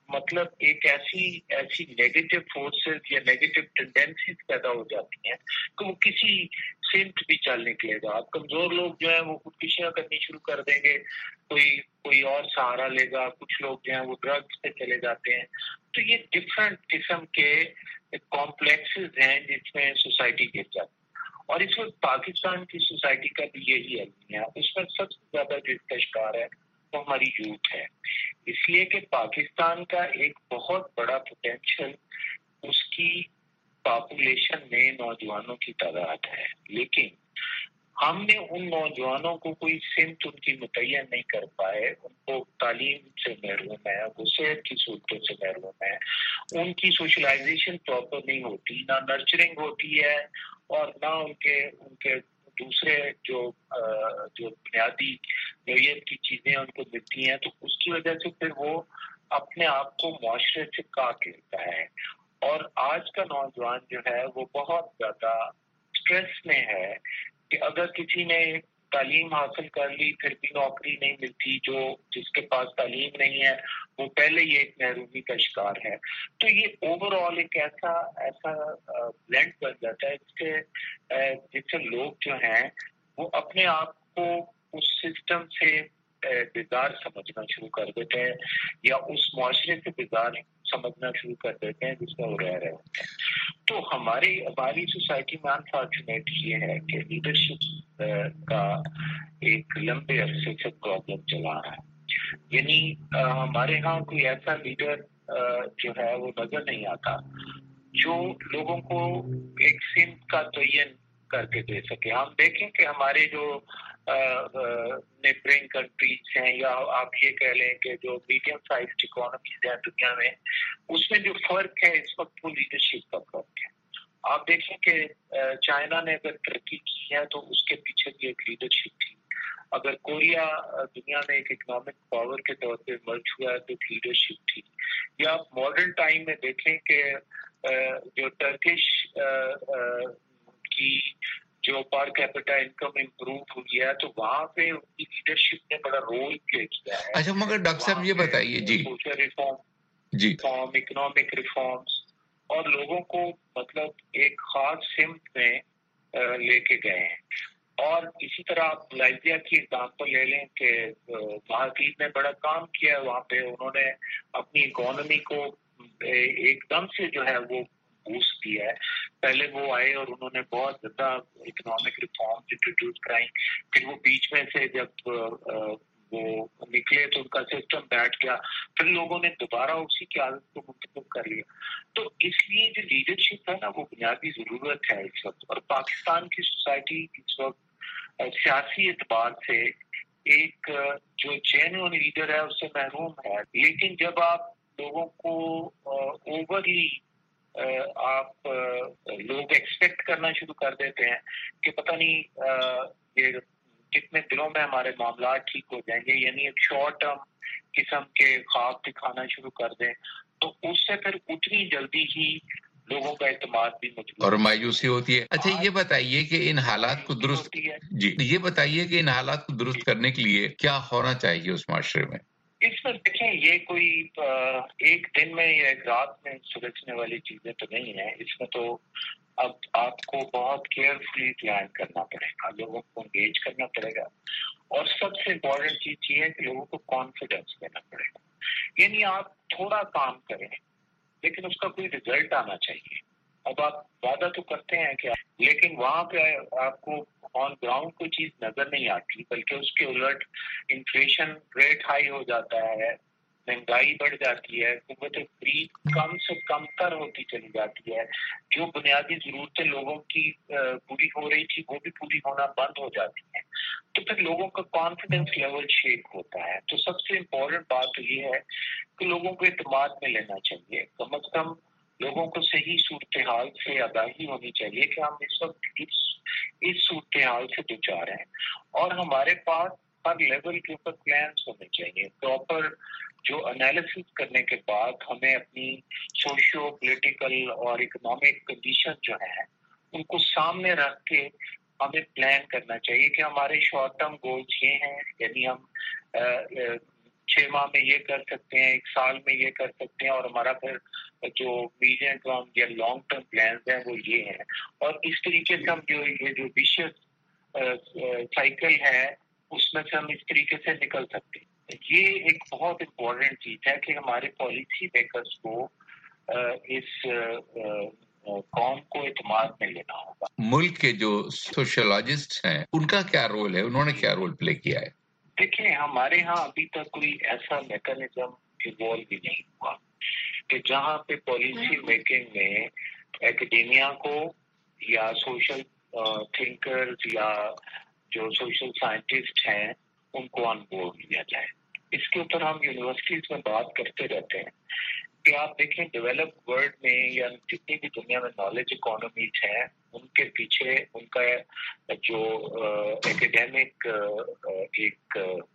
मतलब एक ऐसी ऐसी नेगेटिव फोर्सेस या नेगेटिव टेंडेंसीज पैदा हो जाती हैं कि वो किसी सिम्ट भी चल निकलेगा। अब कमजोर लोग जो है वो खुदकुशियां करनी शुरू कर देंगे, कोई कोई और सहारा लेगा, कुछ लोग जो है वो ड्रग्स पे चले जाते हैं। तो ये डिफरेंट किस्म के कॉम्प्लेक्सेस हैं जिसमें सोसाइटी गिर जाती है। और इस वक्त पाकिस्तान की सोसाइटी का भी यही अलमिया है। उसमें सबसे ज्यादा जिसका शिकार है वो हमारी यूथ है, इसलिए कि पाकिस्तान का एक बहुत बड़ा पोटेंशियल उसकी पॉपुलेशन में नौजवानों की तादाद है, लेकिन हमने उन नौजवानों को कोई सिमत उनकी मुतय्यन नहीं कर पाए। उनको तालीम से महरूम है, वो सेहत की सहूलतों से महरूम है, उनकी सोशलाइजेशन प्रॉपर नहीं होती, ना नर्चरिंग होती है और ना उनके उनके दूसरे जो जो बुनियादी नौइयत की चीजें उनको मिलती हैं। तो उसकी वजह से फिर वो अपने आप को मुआशरे से काट लेता है। और आज का नौजवान जो है वो बहुत ज्यादा स्ट्रेस में है कि अगर किसी ने तालीम हासिल कर ली फिर भी नौकरी नहीं मिलती, जो जिसके पास तालीम नहीं है वो पहले ही एक महरूमी का शिकार है। तो ये ओवरऑल एक ऐसा ऐसा ब्लेंड बन जाता है जिससे जिससे लोग जो हैं वो अपने आप को उस सिस्टम से बेजार समझना शुरू कर देते हैं या उस मुआशरे से बेजार समझना शुरू कर देते हैं जिसमें वो रह रहे होते हैं। तो हमारी हमारी सोसाइटी में अनफॉर्चुनेट ये है कि लीडरशिप का एक लंबे अरसे से प्रॉब्लम चला रहा है। यानी हमारे यहाँ कोई ऐसा लीडर जो है वो नजर नहीं आता जो लोगों को एक सिमत का तयन करके दे सके। हम देखें कि हमारे जो नेबरिंग कंट्रीज हैं या आप ये कह लें कि जो मीडियम साइज इकोनॉमीज हैं दुनिया में, उसमें जो फर्क है इस वक्त वो लीडरशिप का फर्क है। आप देखें कि चाइना ने अगर तरक्की की है तो उसके पीछे भी एक लीडरशिप थी। अगर कोरिया दुनिया में एक इकोनॉमिक पावर के तौर पे मर्ज हुआ है तो लीडरशिप थी। या आप मॉडर्न टाइम में देखें कि जो टर्किश की जो पर कैपिटा इनकम इम्प्रूव हुई है तो वहाँ पे उनकी लीडरशिप ने बड़ा रोल प्ले किया है। अच्छा, मगर डॉक्टर साहब ये बताइए जी, सोशल रिफॉर्म जी रिफॉर्म इकोनॉमिक रिफॉर्म्स और लोगों को मतलब एक खास सिमत में लेके गए हैं। और इसी तरह आप मलेशिया की एग्जाम्पल ले लें कि महातीर ने बड़ा काम किया है वहाँ पे। उन्होंने अपनी इकोनॉमी को एकदम से जो है वो बूस्ट किया है। पहले वो आए और उन्होंने बहुत ज्यादा इकोनॉमिक रिफॉर्म इंट्रोड्यूस कराई, फिर वो बीच में से जब वो निकले तो उनका सिस्टम बैठ गया, फिर लोगों ने दोबारा उसी की आदत को मुंतखब कर लिया। तो इसलिए जो लीडरशिप है ना वो बुनियादी जरूरत है इस वक्त। और पाकिस्तान की सोसाइटी इस वक्त सियासी एतबार से एक जो जेन्युइन लीडर है उससे महरूम है। लेकिन जब आप लोगों को ओवरली आप लोग एक्सपेक्ट करना शुरू कर देते हैं कि पता नहीं ये कितने दिनों में हमारे मामला ठीक हो जाएंगे, यानी एक शॉर्ट टर्म किस्म के ख्वाब दिखाना शुरू कर दें, तो उससे फिर उतनी जल्दी ही लोगों का एतमाद भी मजबूत और मायूसी होती है। अच्छा, ये बताइए कि इन हालात को दुरुस्त जी ये बताइए कि इन हालात को दुरुस्त करने के लिए क्या होना चाहिए उस माशरे में? इसमें देखें, ये कोई एक दिन में या एक रात में सुलझने वाली चीजें तो नहीं है। इसमें तो अब आपको बहुत केयरफुली प्लान करना पड़ेगा, लोगों को एंगेज करना पड़ेगा और सबसे इम्पोर्टेंट चीज ये है कि लोगों को कॉन्फिडेंस देना पड़ेगा। यानी आप थोड़ा काम करें लेकिन उसका कोई रिजल्ट आना चाहिए। अब आप वादा तो करते हैं क्या, लेकिन वहां पे आपको ऑन ग्राउंड कोई चीज नजर नहीं आती, बल्कि उसके उलट इन्फ्लेशन रेट हाई हो जाता है, महंगाई बढ़ जाती है, कुव्वत खरीद कम से कम तर होती चली जाती है, जो बुनियादी जरूरतें लोगों की पूरी हो रही थी वो भी पूरी होना बंद हो जाती है। तो फिर लोगों का कॉन्फिडेंस लेवल शेक होता है। तो सबसे इम्पोर्टेंट बात तो ये है कि लोगों को एतमाद में लेना चाहिए। कम अज कम लोगों को सही सूरत हाल से आगाही होनी चाहिए कि हम इस वक्त इस इस सूरत हाल से दो चार हैं और हमारे पास हर लेवल के ऊपर प्लान्स होने चाहिए। प्रॉपर जो एनालिसिस करने के बाद हमें अपनी सोशियो पॉलिटिकल और इकोनॉमिक कंडीशन जो है उनको सामने रख के हमें प्लान करना चाहिए कि हमारे शॉर्ट टर्म गोल्स ये हैं, यानी हम چھ ماہ میں یہ کر سکتے ہیں, ایک سال میں یہ کر سکتے ہیں, اور ہمارا پھر جو میڈیم ٹرم یا لانگ ٹرم پلانز ہیں وہ یہ ہیں. اور اس طریقے سے ہم جو یہ جو ویشیس سائیکل ہے اس میں سے ہم اس طریقے سے نکل سکتے ہیں. یہ ایک بہت امپورٹنٹ چیز ہے کہ ہمارے پالیسی میکرز کو اس قوم کو اعتماد میں لینا ہوگا. ملک کے جو سوشولوجسٹ ہیں ان کا کیا رول ہے, انہوں نے کیا رول پلے کیا ہے؟ دیکھیں, ہمارے ہاں ابھی تک کوئی ایسا میکانزم ایوالو بھی نہیں ہوا کہ جہاں پہ پالیسی میکنگ میں ایکڈیمیا کو یا سوشل تھنکرز یا جو سوشل سائنٹسٹ ہیں ان کو آن بورڈ لیا جائے. اس کے اوپر ہم یونیورسٹیز میں بات کرتے رہتے ہیں کہ آپ دیکھیں ڈیولپ ورلڈ میں یا جتنی بھی دنیا میں نالج اکانومیز ہیں ان کے پیچھے ان کا جو ایکڈیمک ایک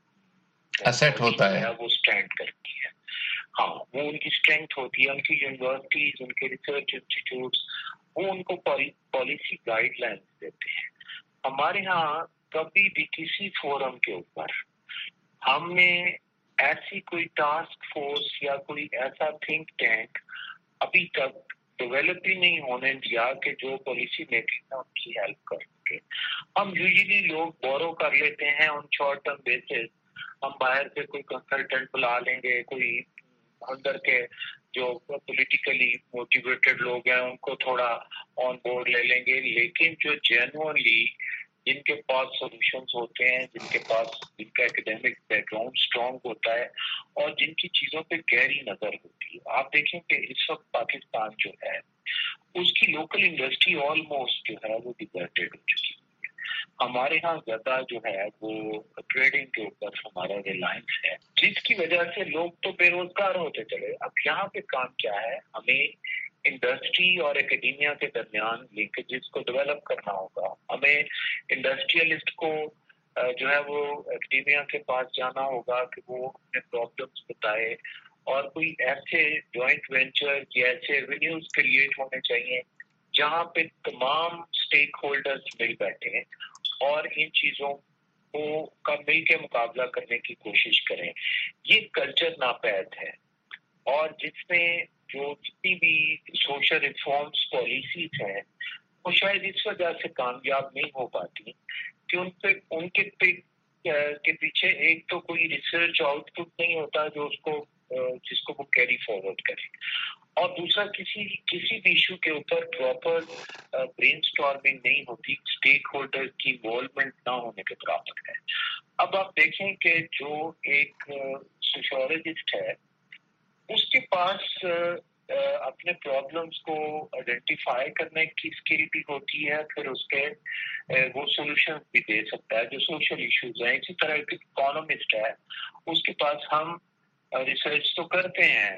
اسیٹ ہوتا ہے وہ اسٹینڈ کرتی ہے. ہاں, وہ ان کی اسٹرینتھ ہوتی ہے, ان کی یونیورسٹیز, ان کے ریسرچ انسٹیٹیوٹس وہ ان کو پالیسی گائیڈ لائنس دیتے ہیں. ہمارے ہاں کبھی بھی کسی فورم کے اوپر ہم نے ایسی کوئی ٹاسک فورس یا کوئی ایسا تھنک ٹینک ابھی تک ڈیولپ ہی نہیں ہونے دیا کہ جو پالیسی میکنگ میں ان کی ہیلپ کر سکے. ہم یوزلی لوگ بورو کر لیتے ہیں آن شارٹ ٹرم بیسس. ہم باہر سے کوئی کنسلٹنٹ بلا لیں گے, کوئی اندر کے جو پولیٹیکلی موٹیویٹڈ لوگ ہیں ان کو تھوڑا آن بورڈ لے لیں گے, لیکن جو جینوئنلی جن کے پاس سولوشنز ہوتے ہیں, جن کے پاس جن کا ایکڈیمک بیک گراؤنڈ اسٹرانگ ہوتا ہے اور جن کی چیزوں پہ گہری نظر ہوتی ہے. آپ دیکھیں کہ اس وقت پاکستان جو ہے اس کی لوکل انڈسٹری آلموسٹ جو ہے وہ ڈیزرٹیڈ ہو چکی ہے. ہمارے ہاں زیادہ جو ہے وہ ٹریڈنگ کے اوپر ہمارا ریلائنس ہے, جس کی وجہ سے لوگ تو بے روزگار ہوتے چلے. اب یہاں پہ کام کیا ہے, ہمیں انڈسٹری اور اکیڈیمیا کے درمیان لنکیجز کو ڈیولپ کرنا ہوگا. ہمیں انڈسٹریلسٹ کو جو ہے وہ اکیڈیمیا کے پاس جانا ہوگا کہ وہ اپنے پرابلمس بتائے, اور کوئی ایسے جوائنٹ وینچر یا ایسے ایونیوز کریٹ ہونے چاہیے جہاں پہ تمام اسٹیک ہولڈرز مل بیٹھے اور ان چیزوں کو کا مل کے مقابلہ کرنے کی کوشش کریں. یہ کلچر ناپید ہے, اور جس میں جو جتنی بھی سوشل ریفارمز پالیسیز ہیں وہ شاید اس وجہ سے کامیاب نہیں ہو پاتی کہ ان پہ ان کے کے پیچھے ایک تو کوئی ریسرچ آؤٹ پٹ نہیں ہوتا جو اس کو جس کو وہ کیری فارورڈ کرے, اور دوسرا کسی کسی بھی ایشو کے اوپر پراپر برین اسٹارمنگ نہیں ہوتی, اسٹیک ہولڈر کی انوالومنٹ نہ ہونے کے برابر ہے. اب آپ دیکھیں کہ جو ایک سوشیولوجسٹ ہے اس کے پاس اپنے پرابلمس کو آئیڈینٹیفائی کرنے کی اسکل بھی ہوتی ہے, پھر اس کے وہ سولوشن بھی دے سکتا ہے جو سوشل ایشوز ہیں. اسی طرح ایک اکانومسٹ ہے, اس کے پاس ہم ریسرچ تو کرتے ہیں,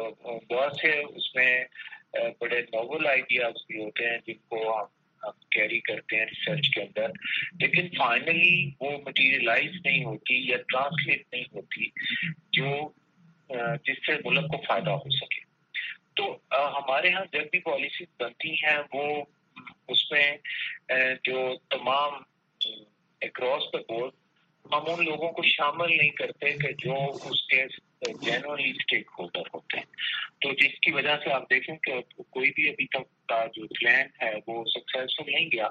بہت سے اس میں بڑے نوول آئیڈیاز بھی ہوتے ہیں جن کو ہم کیری کرتے ہیں ریسرچ کے اندر, لیکن فائنلی وہ مٹیریلائز نہیں ہوتی یا ٹرانسلیٹ نہیں ہوتی جو جس سے ملک کو فائدہ ہو سکے. تو ہمارے ہاں جب بھی پالیسیز بنتی ہیں وہ اس میں جو تمام اکراس دا بورڈ ہم ان لوگوں کو شامل نہیں کرتے کہ جو اس کے جینوئنلی اسٹیک ہولڈر ہوتے ہیں. تو جس کی وجہ سے آپ دیکھیں کہ کوئی بھی ابھی تک کا جو پلان ہے وہ سکسیسفل نہیں گیا,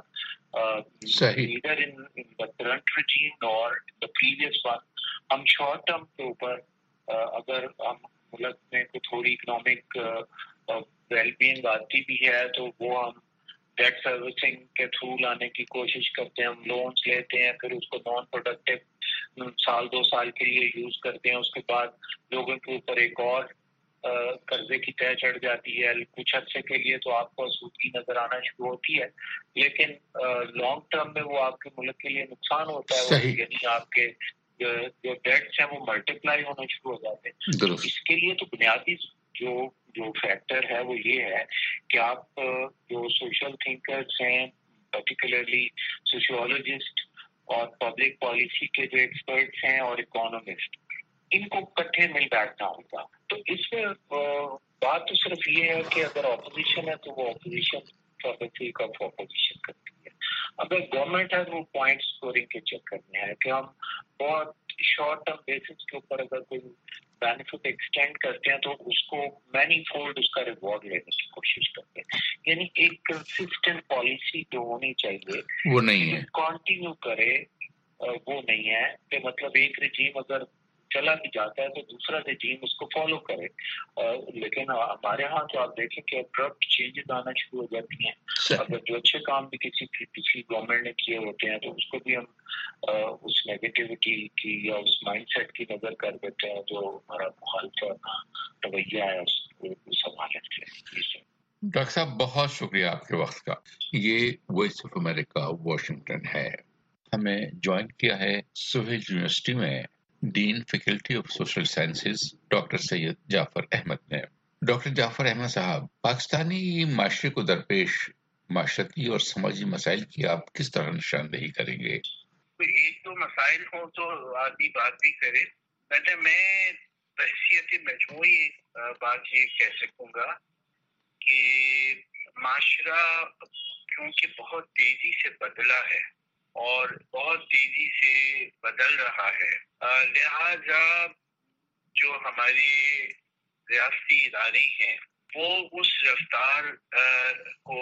ادھر ان دا کرنٹ ریجیم اور دا پریویس ون. ہم شارٹ ٹرم کے اوپر اگر ہم ملک میں کوئی تھوڑی اکنامک ویل بینگ آتی بھی ہے تو وہ ہم ڈیٹ سروسنگ کے تھرو لانے کی کوشش کرتے ہیں. ہم لونس لیتے ہیں, پھر اس کو نان پروڈکٹیو سال دو سال کے لیے یوز کرتے ہیں, اس کے بعد لوگوں کے اوپر ایک اور قرضے کی طے چڑھ جاتی ہے. کچھ عرصے کے لیے تو آپ کو سودگی نظر آنا شروع ہوتی ہے, لیکن لانگ ٹرم میں وہ آپ کے ملک کے لیے نقصان ہوتا ہے, یعنی آپ کے جو ڈیٹس ہیں وہ ملٹیپلائی ہونا شروع ہو جاتے ہیں. اس کے لیے تو بنیادی جو جو فیکٹر ہے وہ یہ ہے کہ آپ جو سوشل تھنکرز ہیں, پرٹیکولرلی سوشیولوجسٹ اور پبلک پالیسی کے جو ایکسپرٹس ہیں اور اکانومسٹ, ان کو اکٹھے مل بیٹھنا ہوگا. تو اس میں بات تو صرف یہ ہے کہ اگر اپوزیشن ہے تو وہ opposition for the sake of opposition کرتی ہے. اگر گورنمنٹ ہے وہ پوائنٹ اسکورنگ کے چکر میں ہے کہ ہم بہت شارٹ ٹرم بیسس کے اوپر اگر کوئی بینیفٹ ایکسٹینڈ کرتے ہیں تو اس کو مینی فولڈ اس کا ریوارڈ لینے کی کوشش کرتے ہیں. یعنی ایک کنسسٹنٹ پالیسی جو ہونی چاہیے وہ نہیں ہے, کنٹینیو کرے وہ نہیں ہے. کہ مطلب ایک رجیم اگر چلا بھی جاتا ہے تو دوسرا رجیم اس کو فالو کرے. لیکن ہمارے ہاں تو آپ دیکھیں کہ ابرپٹ چینجز آنا شروع ہو جاتی ہیں. اگر جو اچھے کام بھی کسی پچھلی گورنمنٹ نے کیے ہوتے ہیں تو اس کو بھی ہم اس نیگیٹیوٹی کی یا اس مائنڈ سیٹ کی نظر کر دیتے ہیں جو ہمارا مخالفانہ رویہ ہے اس کو سنبھالنے کے. ڈاکٹر صاحب بہت شکریہ آپ کے وقت کا. یہ وائس آف امریکہ واشنگٹن ہے. ہمیں جوائن کیا ہے سہیل یونیورسٹی میں dean faculty of social sciences doctor Syed Jafar Ahmed نے. ڈاکٹر جعفر احمد صاحب, پاکستانی معاشرے کو درپیش معاشرتی اور سماجی مسائل کی آپ کس طرح نشاندہی کریں گے؟ ایک دو مسائل ہوں تو آدمی بات بھی کرے. میں بحثیت مجموعی بات یہ کہہ سکوں گا کہ معاشرہ کیونکہ بہت تیزی سے بدلا ہے اور بہت تیزی سے بدل رہا ہے, لہذا جو ہماری ریاستی ادارے ہیں وہ اس رفتار کو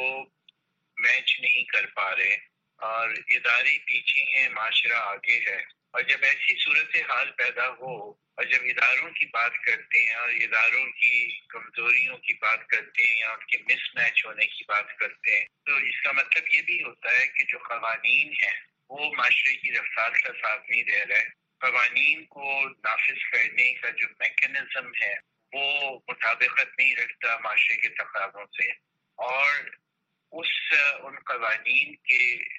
میچ نہیں کر پا رہے اور ادارے پیچھے ہیں, معاشرہ آگے ہے. اور جب ایسی صورتحال پیدا ہو اور جب اداروں کی بات کرتے ہیں اور اداروں کی کمزوریوں کی بات کرتے ہیں یا ان کے مس میچ ہونے کی بات کرتے ہیں تو اس کا مطلب یہ بھی ہوتا ہے کہ جو قوانین ہیں وہ معاشرے کی رفتار کا ساتھ نہیں دے رہے. قوانین کو نافذ کرنے کا جو میکینزم ہے وہ مطابقت نہیں رکھتا معاشرے کے تقاضوں سے, اور اس ان قوانین کے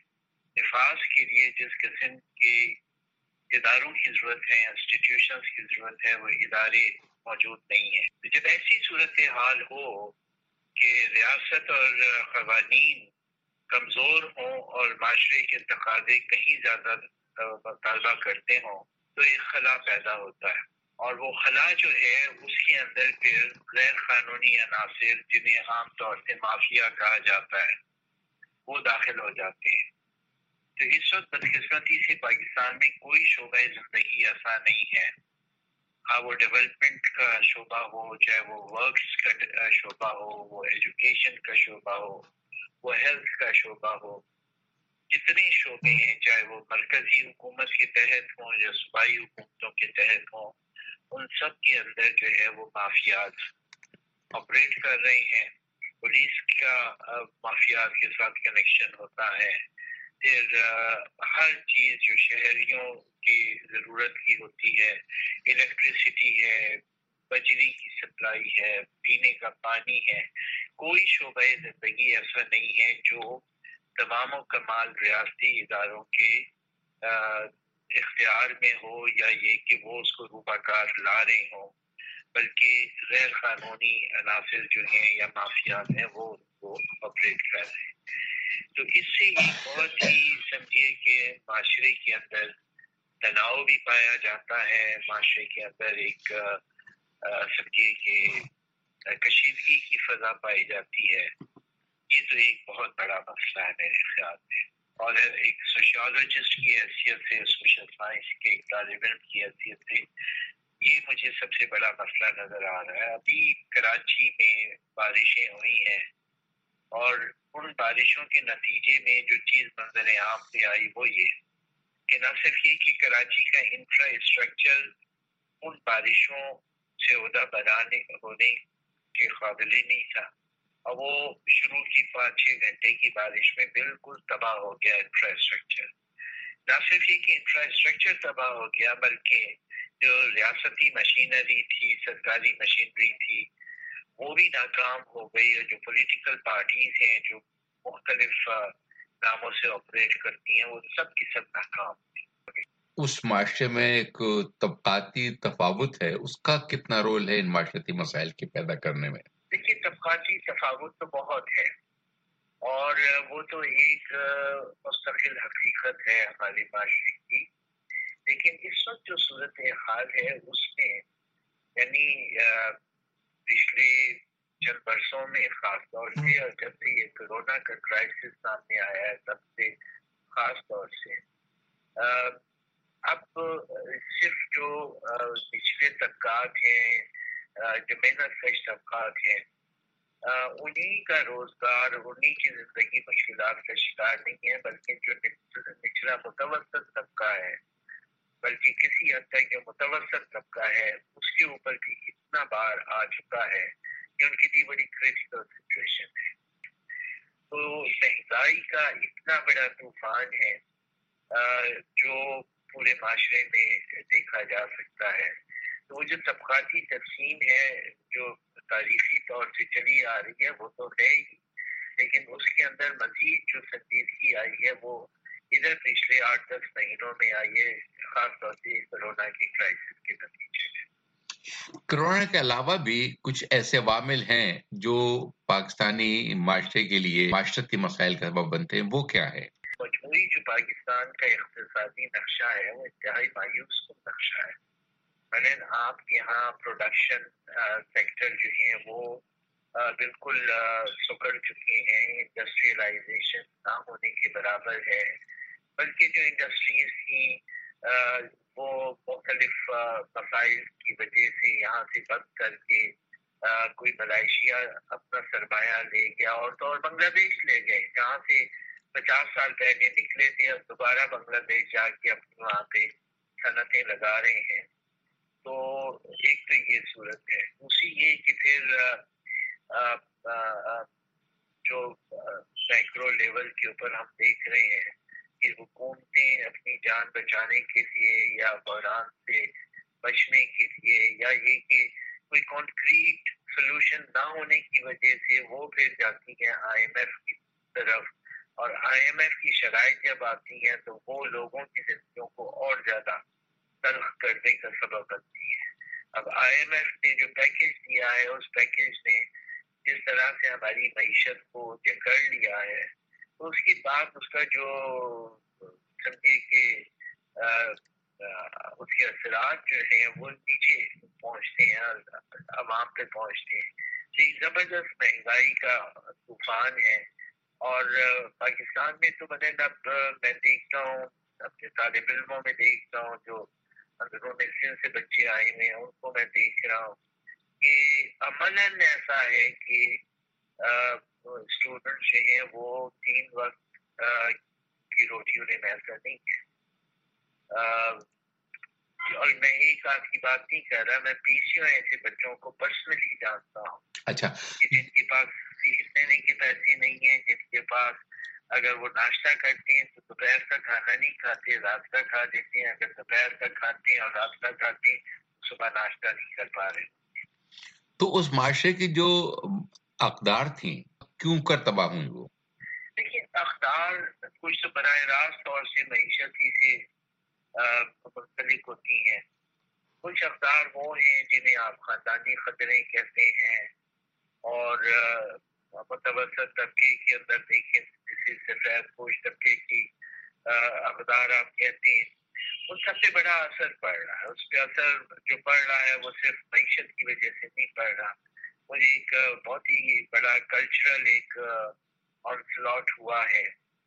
نفاذ کے لیے جس قسم کے اداروں کی ضرورت ہے, انسٹیٹیوشنز کی ضرورت ہے, وہ ادارے موجود نہیں ہیں. جب ایسی صورتحال ہو کہ ریاست اور قوانین کمزور ہوں اور معاشرے کے تقاضے کہیں زیادہ مطالبہ کرتے ہوں تو ایک خلا پیدا ہوتا ہے, اور وہ خلا جو ہے اس کے اندر پھر غیر قانونی عناصر جنہیں عام طور سے مافیا کہا جاتا ہے وہ داخل ہو جاتے ہیں. تو اس وقت بدقسمتی سے پاکستان میں کوئی شعبہ زندگی ایسا نہیں ہے, ہاں وہ ڈیولپمنٹ کا شعبہ ہو, چاہے وہ ورکس کا شعبہ ہو, وہ ایجوکیشن کا شعبہ ہو, وہ ہیلتھ کا شعبہ ہو, جتنے شعبے ہیں چاہے وہ مرکزی حکومت کے تحت ہوں یا صوبائی حکومتوں کے تحت ہوں, ان سب کے اندر جو ہے وہ مافیات آپریٹ کر رہے ہیں. پولیس کا مافیات کے ساتھ کنیکشن ہوتا ہے. پھر ہر چیز جو شہریوں کی ضرورت کی ہوتی ہے, الیکٹریسٹی ہے, بجلی کی سپلائی ہے, پینے کا پانی ہے, کوئی شعبہ زندگی ایسا نہیں ہے جو تمام و کمال ریاستی اداروں کے اختیار میں ہو یا یہ کہ وہ اس کو روپاکار لا رہے ہوں, بلکہ غیر قانونی عناصر جو ہیں یا مافیات ہیں وہ ان کو آپریٹ کر رہے ہیں. تو اس سے ایک بہت ہی سمجھیے کہ معاشرے کے اندر تناؤ بھی پایا جاتا ہے, معاشرے کے اندر ایک سمجھیے کہ کشیدگی کی فضا پائی جاتی ہے. یہ تو ایک بہت بڑا مسئلہ ہے میرے خیال میں, اور ایک سوشیولوجسٹ کی حیثیت سے, سوشل سائنس کے ایک طالب علم کی حیثیت سے یہ مجھے سب سے بڑا مسئلہ نظر آ رہا ہے. ابھی کراچی میں بارشیں ہوئی ہیں اور ان بارشوں کے نتیجے میں جو چیز منظر عام پہ آئی وہ یہ کہ نہ صرف یہ کہ کراچی کا انفراسٹرکچر ان بارشوں سے عہدہ بنانے ہونے کے قابل ہی نہیں تھا, اور وہ شروع کی پانچ چھ گھنٹے کی بارش میں بالکل تباہ ہو گیا انفراسٹرکچر. نہ صرف یہ کہ انفراسٹرکچر تباہ ہو گیا بلکہ جو ریاستی مشینری تھی, سرکاری مشینری تھی, وہ بھی ناکام ہو گئی, اور جو پولیٹیکل پارٹیز ہیں جو مختلف ناموں سے آپریٹ کرتی ہیں وہ سب کی سب ناکام ہوئی. اس معاشرے میں ایک طبقاتی تفاوت ہے, اس کا کتنا رول ہے ان معاشرتی مسائل کے پیدا کرنے میں؟ دیکھیے طبقاتی تفاوت تو بہت ہے اور وہ تو ایک مستقل حقیقت ہے ہمارے معاشرے کی, لیکن اس وقت جو صورت حال ہے اس میں یعنی پچھلے چند برسوں میں خاص طور سے, اور جب سے یہ کورونا کا کرائسس سامنے آیا ہے تب سے خاص طور سے اب صرف جو نچلے طبقات ہیں، جو محنت کش طبقات ہیں، انہی کا روزگار، انہی کی زندگی مشکلات کا شکار نہیں ہے، بلکہ جو نچلا متوسط طبقہ ہے، بلکہ کسی حد تک جو متوسط طبقہ ہے اس کے اوپر بھی اتنا بار آ چکا ہے کہ ان کے لیے بڑی کریٹیکل سچویشن ہے. تو مہنگائی کا اتنا بڑا طوفان ہے جو پورے معاشرے میں دیکھا جا سکتا ہے. تو وہ جو طبقاتی تقسیم ہے جو تاریخی طور سے چلی آ رہی ہے وہ تو ہے ہی، لیکن اس کے اندر مزید جو سنجیدگی آئی ہے وہ ادھر پچھلے آٹھ دس مہینوں میں آئی ہے، خاص طور سے کورونا کی کرائسس کے نتیجے میں. کرونا کے علاوہ بھی کچھ ایسے عوامل ہیں جو پاکستانی معاشرے کے لیے معاشرتی مسائل کا سبب بنتے ہیں، وہ کیا ہے؟ مجموعی جو پاکستان کا اقتصادی نقشہ ہے وہ انتہائی مایوس کن نقشہ ہے. مثلاً آپ کے یہاں پروڈکشن سیکٹر جو ہیں وہ بالکل سکڑ چکے ہیں، انڈسٹریلائزیشن نہ ہونے کے برابر ہے، بلکہ جو انڈسٹریز تھیں وہ مختلف مسائل کی وجہ سے یہاں سے بند کر کے کوئی ملائیشیا اپنا سرمایہ لے گیا اور تو اور بنگلہ دیش لے گئے، جہاں سے پچاس سال پہلے نکلے تھے، اب دوبارہ بنگلہ دیش جا کے اپنی وہاں پہ صنعتیں لگا رہے ہیں. تو ایک تو یہ صورت ہے. دوسری یہ کہ پھر آ, آ, آ, جو مائکرو لیول کے اوپر ہم دیکھ رہے ہیں کہ حکومتیں اپنی جان بچانے کے لیے یا بحران سے بچنے کے لیے یا یہ کہ کوئی کانکریٹ سولوشن نہ ہونے کی وجہ سے وہ پھر جاتی ہیں آئی ایم ایف کی طرف، اور آئی ایم ایف کی شرائط جب آتی ہیں تو وہ لوگوں کی زندگیوں کو اور زیادہ تلخ کرنے کا سبب بنتی ہے. اب آئی ایم ایف نے جو پیکیج دیا ہے اس پیکیج نے جس طرح سے ہماری معیشت کو جکڑ لیا ہے، تو اس کے بعد اس کا جو سمجھے کہ اس کے اثرات جو ہیں وہ نیچے پہنچتے ہیں، عوام پہ پہنچتے ہیں. ایک زبردست مہنگائی کا طوفان ہے. اور پاکستان میں تو مطلب اب میں دیکھتا ہوں اپنے طالب علموں میں دیکھتا ہوں جو اندرون سندھ سے بچے آئے ہوئے ہیں ان کو میں دیکھ رہا ہوں کہ عملاً ایسا ہے کہ اسٹوڈنٹ جو ہیں وہ تین وقت کی روٹی انہیں میسر نہیں ہے. اور میں ایک آدھ کی بات نہیں کر رہا، میں بیسوں ایسے بچوں کو پرسنلی جانتا ہوں اچھا کہ جن کے پاس فیس دینے کے پیسے نہیں ہیں، جن کے پاس اگر وہ ناشتہ کرتے ہیں تو دوپہر کا کھانا نہیں کھاتے، رات کا کھا دیتے ہیں، اگر دوپہر کا کھاتے ہیں اور رات کا کھاتے ہیں صبح ناشتہ نہیں کر پا رہے. تو اس معاشرے کی جو اقدار تھیں کیوں کر تباہ ہوئی؟ وہ دیکھیے اقدار کچھ تو براہ راست طور سے معیشت ہی سے منسلک ہوتی ہیں، کچھ اقدار وہ ہیں جنہیں آپ خاندانی خطرے کہتے ہیں، اور متوسط طبقے کے اندر دیکھیں جسے سفید پوش طبقے کی اقدار آپ کہتے ہیں، ان سب سے بڑا اثر پڑ رہا ہے. اس پہ اثر جو پڑ رہا ہے وہ صرف معیشت کی وجہ سے نہیں پڑ رہا. مجھے ایک بہت ہی بڑا کلچرل ایک آنسلاٹ ہوا ہے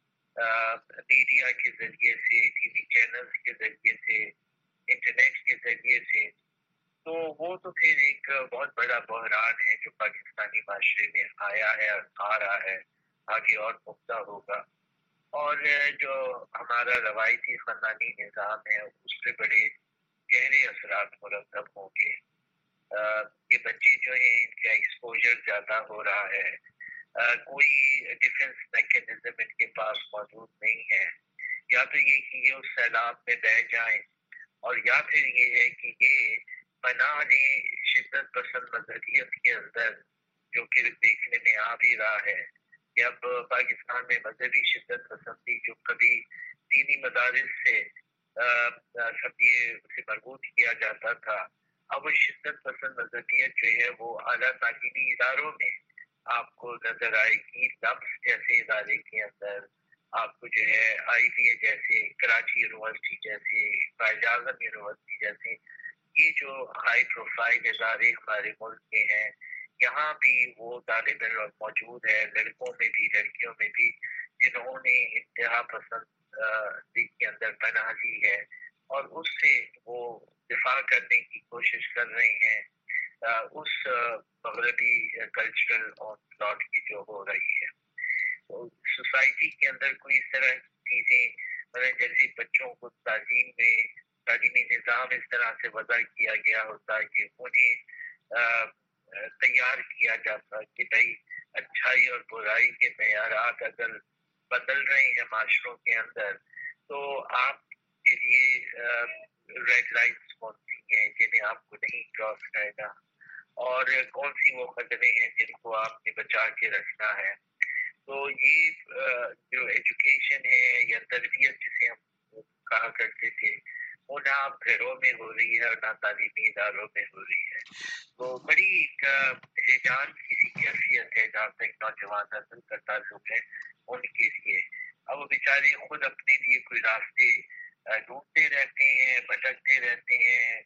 میڈیا کے ذریعے سے، ٹی وی چینلز کے ذریعے سے، انٹرنیٹ کے ذریعے سے. تو وہ تو پھر ایک بہت بڑا بحران ہے جو پاکستانی معاشرے میں آیا ہے اور آ رہا ہے، آگے اور پختہ ہوگا. اور جو ہمارا روایتی خاندانی نظام ہے اس پہ بڑے گہرے اثرات مرتب ہوں گے. یہ بچے جو ہیں ان کا ایکسپوجر زیادہ ہو رہا ہے، کوئی ڈیفنس میکینزم ان کے پاس موجود نہیں ہے. یا تو یہ کہ یہ اس سیلاب میں بہ جائیں، اور یا پھر یہ ہے کہ یہ پناہ لیں شدت پسند مذہبیت کے اندر، جو کہ دیکھنے میں آ بھی رہا ہے کہ اب پاکستان میں مذہبی شدت پسندی جو کبھی دینی مدارس سے سب یہ اسے مربوط کیا جاتا تھا، اب وہ شدت پسند مذہبیت جو ہے وہ اعلیٰ تعلیمی اداروں میں آپ کو نظر آئے گی. لمس جیسے ادارے کے اندر آپ کو جو ہے آئی بی اے جیسے، کراچی یونیورسٹی جیسے، قائد اعظم یونیورسٹی جیسے یہ جو ہائی پروفائل ادارے ہمارے ملک میں ہیں، یہاں بھی وہ طالب علم موجود ہے، لڑکوں میں بھی لڑکیوں میں بھی، جنہوں نے انتہا پسند کے اندر پناہ لی ہے. اور اس سے وہ دفاع کرنے کی کوشش کر رہے ہیں اس مغربی کلچرل آنسلاٹ کی جو ہو رہی ہے. سوسائٹی کے اندر کوئی اس طرح چیزیں جیسے بچوں کو تعلیم میں تعلیمی نظام اس طرح سے وضع کیا گیا ہوتا کہ انہیں تیار کیا جاتا کہ بھائی اچھائی اور برائی کے معیارات اگر بدل رہے ہیں معاشروں کے اندر تو آپ کے لیے ریڈ لائٹس کون سی ہیں جنہیں آپ کو نہیں کراس کرنا اور کون سی وہ قدریں ہیں جن کو آپ نے بچا کے رکھنا ہے. تو یہ جو ایجوکیشن ہے یا تربیت جسے ہم کہا کرتے تھے وہ نہ اب گھروں میں ہو رہی ہے اور نہ تعلیمی اداروں میں ہو رہی ہے. تو بڑی ایک ہیجان کسی کیفیت ہے جہاں تک نوجوان نسل کا تعلق ہے ان کے لیے. اب وہ بیچارے خود اپنے لیے کوئی راستے ڈھونڈتے رہتے ہیں, بھٹکتے رہتے ہیں,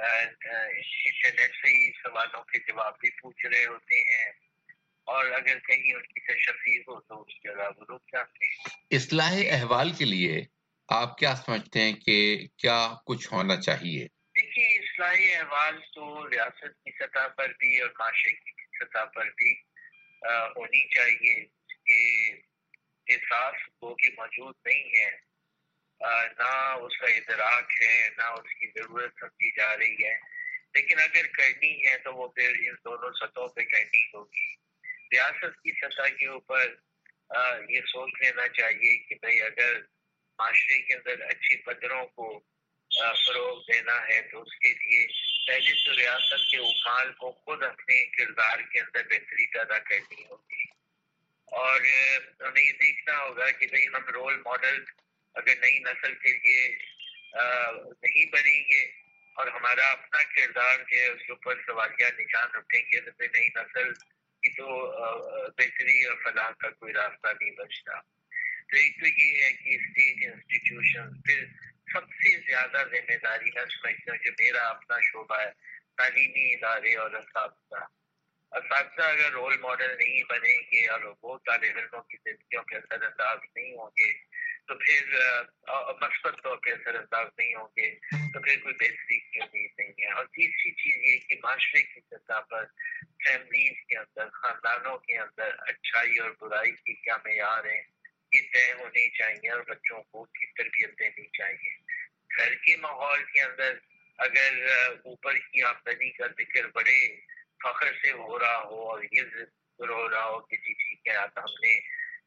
انٹرنیٹ سے ہی سوالوں کے جواب بھی پوچھ رہے ہوتے ہیں اور اگر کہیں ان کی تشفی ہو تو اس کے علاوہ رک جاتے ہیں. اصلاح احوال کے لیے آپ کیا سمجھتے ہیں کہ کیا کچھ ہونا چاہیے؟ دیکھیے اصلاح احوال تو ریاست کی سطح پر بھی اور معاشرے کی سطح پر بھی ہونی چاہیے کہ احساس وہ کہ موجود نہیں ہے, نہ اس کا ادراک ہے نہ اس کی ضرورت سمجھی جا رہی ہے. لیکن اگر کرنی ہے تو وہ پھر ان دونوں سطحوں پہ کرنی ہوگی. ریاست کی سطح کے اوپر یہ سوچ لینا چاہیے کہ بھئی اگر معاشرے کے اندر اچھی قدروں کو فروغ دینا ہے تو اس کے لیے پہلے تو ریاست کے حکام کو خود اپنے کردار کے اندر بہتری پیدا کرنی ہوگی اور ہمیں یہ دیکھنا ہوگا کہ بھئی ہم رول ماڈل اگر نئی نسل کے لیے نہیں بنیں گے اور ہمارا اپنا کردار جو ہے اس کے اوپر سوالیہ نشان رکھیں گے تو پھر نئی نسل کی تو بہتری اور فلاح کا کوئی راستہ نہیں بچتا. تو ایک تو یہ ہے کہ اسٹیٹ انسٹیٹیوشن پھر سب سے زیادہ ذمہ داری میں سمجھتا ہوں کہ میرا اپنا شعبہ ہے تعلیمی ادارے اور اساتذہ. اساتذہ اگر رول ماڈل نہیں بنیں گے اور وہ طالب علموں کی زندگیوں کے اثر انداز نہیں ہوں گے تو پھر مثبت طور پہ اثر انداز نہیں ہوں گے تو پھر کوئی بہتری کی امید نہیں ہے. اور تیسری چیز یہ کہ معاشرے کی سطح پر فیملیز کے اندر خاندانوں کے اندر اچھائی اور برائی کی کیا معیار ہیں یہ طے ہونی چاہیے اور بچوں کو اس کی تربیت دینی چاہیے. گھر کے ماحول کے اندر اگر اوپر کی آمدنی کا ذکر بڑے فخر سے ہو رہا ہو اور یہ ذکر ہو رہا ہو کہ جی ٹھیک ہے آپ ہم نے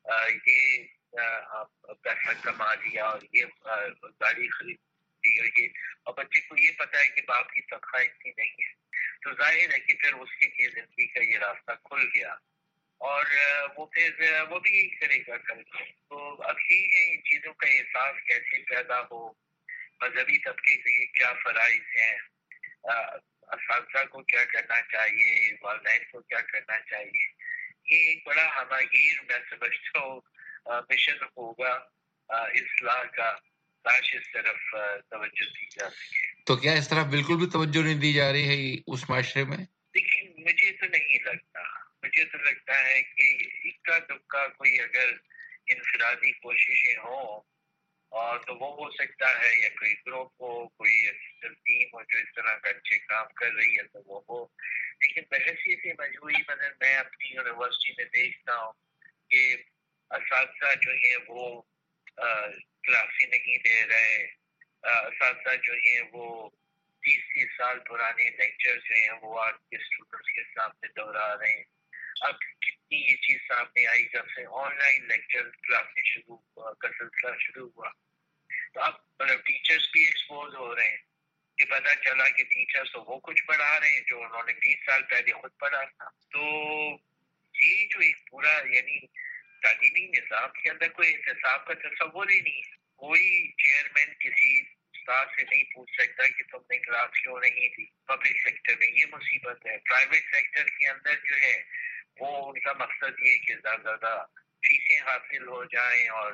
یہ پیسہ کما لیا اور یہ گاڑی خرید لی اور یہ اور بچے کو یہ پتا ہے کہ باپ کی تنخواہ اتنی نہیں ہے تو ظاہر ہے کہ پھر اس کے لیے زندگی کا یہ راستہ کھل گیا اور وہ پھر وہ بھی یہی کرے گا کل. تو اب یہ ہے ان چیزوں کا احساس کیسے پیدا ہو, مذہبی طبقے کے لیے کیا فرائض ہیں, اساتذہ کو کیا کرنا چاہیے, والدین کو کیا کرنا چاہیے, یہ ایک بڑا ہماگیر میں سمجھتا ہوں مشن ہوگا اصلاح کا. کاش اس طرف توجہ دی جا سکے. تو کیا اس طرف بالکل بھی توجہ نہیں دی جا رہی ہے اس معاشرے میں؟ لیکن مجھے تو نہیں لگتا مجھے تو لگتا ہے کہ اکا دکا کوئی اگر انفرادی کوششیں ہوں اور تو وہ ہو سکتا ہے یا کوئی گروپ ہو کوئی ٹیم ہو جو اس طرح کا اچھے کام کر رہی ہے تو وہ ہو. لیکن بحثیت سے مجموعی مدد میں اپنی یونیورسٹی میں دیکھتا ہوں کہ اساتذہ جو ہیں وہ کلاسیں نہیں دے رہے, اساتذہ جو ہیں وہ تیس تیس سال پرانے لیکچر جو ہیں وہ آج کے اسٹوڈنٹس کے سامنے دہرا رہے ہیں. اب کتنی یہ چیز سامنے آئی جب سے آن لائن لیکچر کلاسیں شروع ہوا کا سلسلہ شروع ہوا تو اب مطلب ٹیچرس بھی ایکسپوز ہو رہے ہیں کہ پتہ چلا کہ ٹیچرس تو وہ کچھ پڑھا رہے ہیں جو انہوں نے بیس سال پہلے خود پڑھا تھا. تو یہ جو ایک پورا یعنی تعلیمی نظام کے اندر کوئی احتساب کا تصور ہی نہیں ہے. کوئی چیئرمین کسی استاد سے نہیں پوچھ سکتا کہ تم نے کلاس کیوں نہیں دی. پبلک سیکٹر میں یہ مصیبت ہے. پرائیویٹ سیکٹر کے اندر جو ہے وہ ان کا مقصد یہ کہ زیادہ زیادہ فیسیں حاصل ہو جائیں اور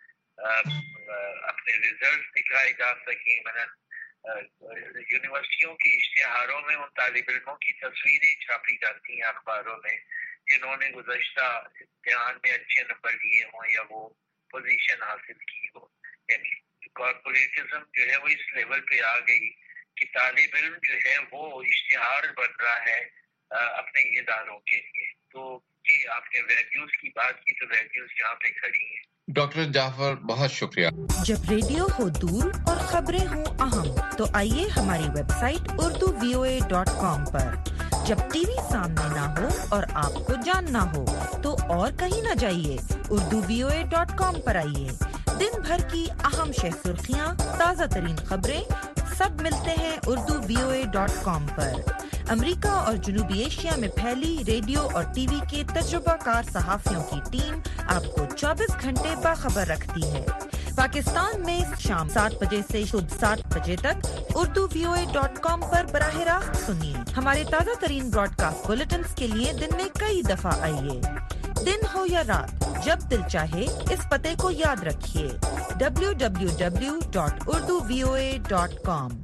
اپنے ریزلٹ دکھائے جا سکیں. مثلا یونیورسٹیوں کے اشتہاروں میں ان طالب علموں کی تصویریں چھاپی جاتی ہیں اخباروں میں جنہوں نے گزشتہ امتحان میں اچھے نمبر لیے ہوں یا وہ پوزیشن حاصل کی ہو. یعنی کارپوریٹزم جو ہے وہ اس لیول پہ آ گئی کہ طالب علم جو ہے وہ اشتہار بن رہا ہے اپنے اداروں کے لیے. تو جی آپ نے ویلیوز کی بات کی تو ویلیوز یہاں پہ کھڑی ہیں. ڈاکٹر جعفر بہت شکریہ. جب ریڈیو ہو دور اور خبریں ہوں اہم تو آئیے ہماری website Urdu V O A dot com پر. جب ٹی وی سامنے نہ ہو اور آپ کو جاننا ہو تو اور کہیں نہ جائیے, Urdu V O A dot com پر آئیے. دن بھر کی اہم شہ سرخیاں, تازہ ترین خبریں سب ملتے ہیں Urdu V O A dot com پر. امریکہ اور جنوبی ایشیا میں پھیلی ریڈیو اور ٹی وی کے تجربہ کار صحافیوں کی ٹیم آپ کو چوبیس گھنٹے باخبر رکھتی ہے. پاکستان میں شام سات بجے سے صبح سات بجے تک Urdu V O A dot com پر براہ راست سنیے. ہمارے تازہ ترین براڈ کاسٹ بلیٹنز کے لیے دن میں کئی دفعہ آئیے. دن ہو یا رات, جب دل چاہے اس پتے کو یاد رکھیے, W W W dot Urdu V O A dot com.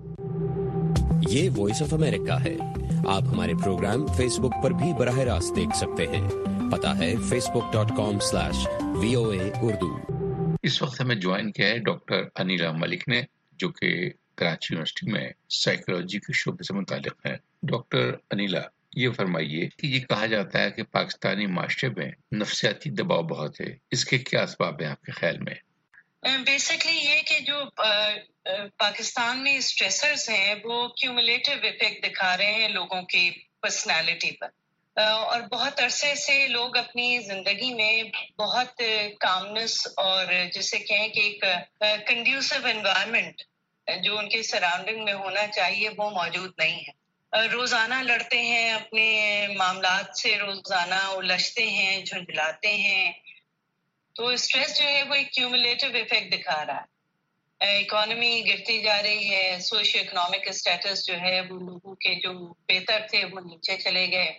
یہ وائس آف امریکہ ہے. آپ ہمارے پروگرام فیس بک پر بھی براہ راست دیکھ سکتے ہیں. پتہ ہے Facebook dot com slash V O A Urdu. اس وقت ہمیں جوائن کیا ہے ڈاکٹر انیلا ملک نے, جو کہ کراچی یونیورسٹی میں سائیکالوجی کے شعبے سے متعلق ہیں. ڈاکٹر انیلا, یہ فرمائیے کہ یہ کہا جاتا ہے کہ پاکستانی معاشرے میں نفسیاتی دباؤ بہت ہے, اس کے کیا اسباب ہیں آپ کے خیال میں؟ بیسکلی یہ کہ جو پاکستان میں اسٹریسرز ہیں وہ کیومولیٹو افیکٹ دکھا رہے ہیں لوگوں کی پرسنالٹی پر, اور بہت عرصے سے لوگ اپنی زندگی میں بہت کامنس اور جسے کہیں کہ ایک کنڈیوسو انوائرمنٹ جو ان کے سراؤنڈنگ میں ہونا چاہیے وہ موجود نہیں ہے. روزانہ لڑتے ہیں اپنے معاملات سے, روزانہ الجھتے ہیں, جھنجھلاتے ہیں. تو اسٹریس جو ہے وہ ایک کیومولیٹو افیکٹ دکھا رہا ہے. اکانومی گرتی جا رہی ہے, سوشو اکنامک اسٹیٹس جو ہے وہ لوگوں کے جو بہتر تھے وہ نیچے چلے گئے,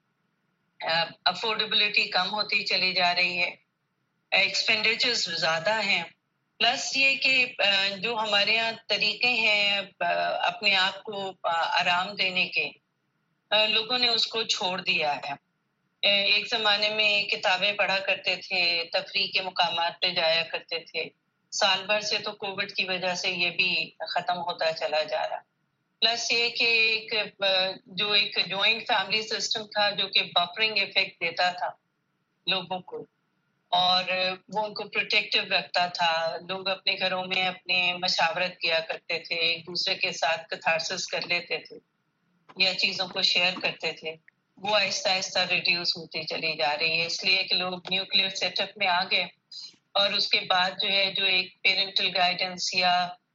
افورڈیبلٹی کم ہوتی چلی جا رہی ہے, ایکسپینڈیچرز زیادہ ہیں. پلس یہ کہ جو ہمارے یہاں طریقے ہیں اپنے آپ کو آرام دینے کے, لوگوں نے اس کو چھوڑ دیا ہے. ایک زمانے میں کتابیں پڑھا کرتے تھے, تفریح کے مقامات پہ جایا کرتے تھے. سال بھر سے تو کووڈ کی وجہ سے یہ بھی ختم ہوتا چلا جا رہا. پلس یہ کہ ایک جو ایک جوائنٹ فیملی سسٹم تھا جو کہ بفرنگ ایفیکٹ دیتا تھا لوگوں کو, اور وہ ان کو پروٹیکٹیو رکھتا تھا. لوگ اپنے گھروں میں اپنے مشاورت کیا کرتے تھے, ایک دوسرے کے ساتھ کتھارسس کر لیتے تھے یا چیزوں کو شیئر کرتے تھے. وہ آہستہ آہستہ ریڈیوس ہوتی چلی جا رہی ہے, اس لیے کہ لوگ نیوکلیئر سیٹ اپ میں آ گئے, اور اس کے بعد جو ہے جو ایک پیرنٹل گائیڈنس یا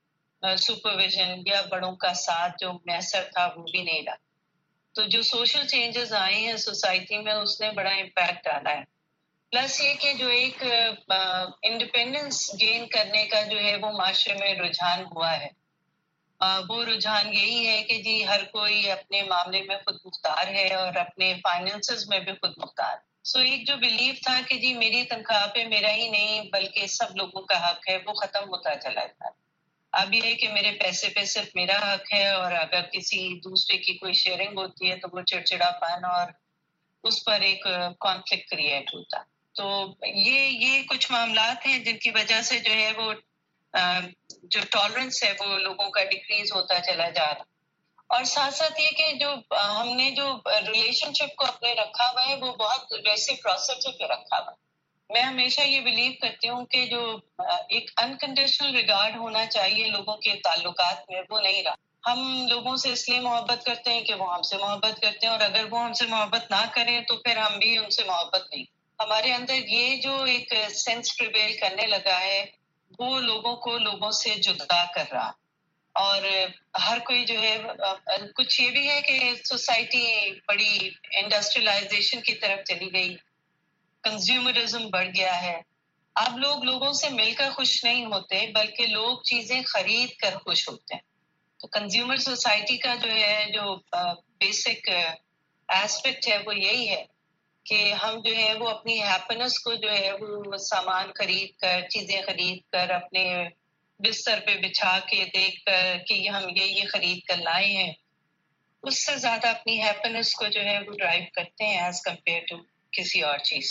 سپرویژن یا بڑوں کا ساتھ جو میسر تھا وہ بھی نہیں رہا. تو جو سوشل چینجز آئے ہیں سوسائٹی میں اس نے بڑا امپیکٹ ڈالا ہے. پلس یہ کہ جو ایک انڈیپینڈنس گین کرنے کا جو ہے وہ معاشرے میں رجحان ہوا ہے, وہ رجحان یہی ہے کہ جی ہر کوئی اپنے معاملے میں خود مختار ہے اور اپنے فائنینسز میں بھی خود مختار. سو so ایک جو بلیف تھا کہ جی میری تنخواہ پہ میرا ہی نہیں بلکہ سب لوگوں کا حق ہے, وہ ختم ہوتا چلا جا رہا. اب یہ ہے کہ میرے پیسے پہ صرف میرا حق ہے, اور اگر کسی دوسرے کی کوئی شیئرنگ ہوتی ہے تو وہ چڑچڑا پن اور اس پر ایک کانفلکٹ کریٹ ہوتا. تو یہ یہ کچھ معاملات ہیں جن کی وجہ سے جو ہے وہ جو ٹالرنس ہے وہ لوگوں کا ڈکریز ہوتا چلا جا رہا. اور ساتھ ساتھ یہ کہ جو ہم نے جو ریلیشن شپ کو اپنے رکھا ہوا ہے وہ بہت ویسے پروسیس پہ رکھا ہوا ہے. میں ہمیشہ یہ بلیو کرتی ہوں کہ جو ایک انکنڈیشنل ریگارڈ ہونا چاہیے لوگوں کے تعلقات میں وہ نہیں رہا. ہم لوگوں سے اس لیے محبت کرتے ہیں کہ وہ ہم سے محبت کرتے ہیں, اور اگر وہ ہم سے محبت نہ کریں تو پھر ہم بھی ان سے محبت نہیں. ہمارے اندر یہ جو ایک سینس پریویل کرنے لگا ہے وہ لوگوں کو لوگوں سے جدا کر رہا. اور ہر کوئی جو ہے کچھ یہ بھی ہے کہ سوسائٹی بڑی انڈسٹریلائزیشن کی طرف چلی گئی, کنزیومرزم بڑھ گیا ہے. اب لوگ لوگوں سے مل کر خوش نہیں ہوتے بلکہ لوگ چیزیں خرید کر خوش ہوتے ہیں. تو کنزیومر سوسائٹی کا جو ہے جو بیسک ایسپیکٹ ہے وہ یہی ہے کہ ہم جو ہے وہ اپنی ہیپینس کو جو ہے وہ سامان خرید کر, چیزیں خرید کر, اپنے بستر پہ بچھا کے دیکھ کر کہ ہم یہ یہ خرید کر لائے ہیں, اس سے زیادہ اپنی ہیپینس کو جو ہے وہ ڈرائیو کرتے ہیں ایز کمپیئر ٹو کسی اور چیز کے.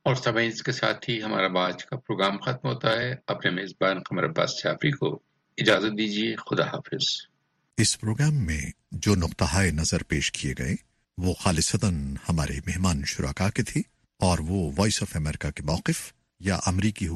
اور سبھی اس کے ساتھ ہی ہمارا آج کا پروگرام ختم ہوتا ہے. اپنے میزبان قمر عباس جعفری کو اجازت دیجیے. خدا حافظ. اس پروگرام میں جو نقطہ نظر پیش کیے گئے وہ خالصتاً ہمارے مہمان شرکا کے تھے اور وہ وائس آف امریکہ کے موقف یا امریکی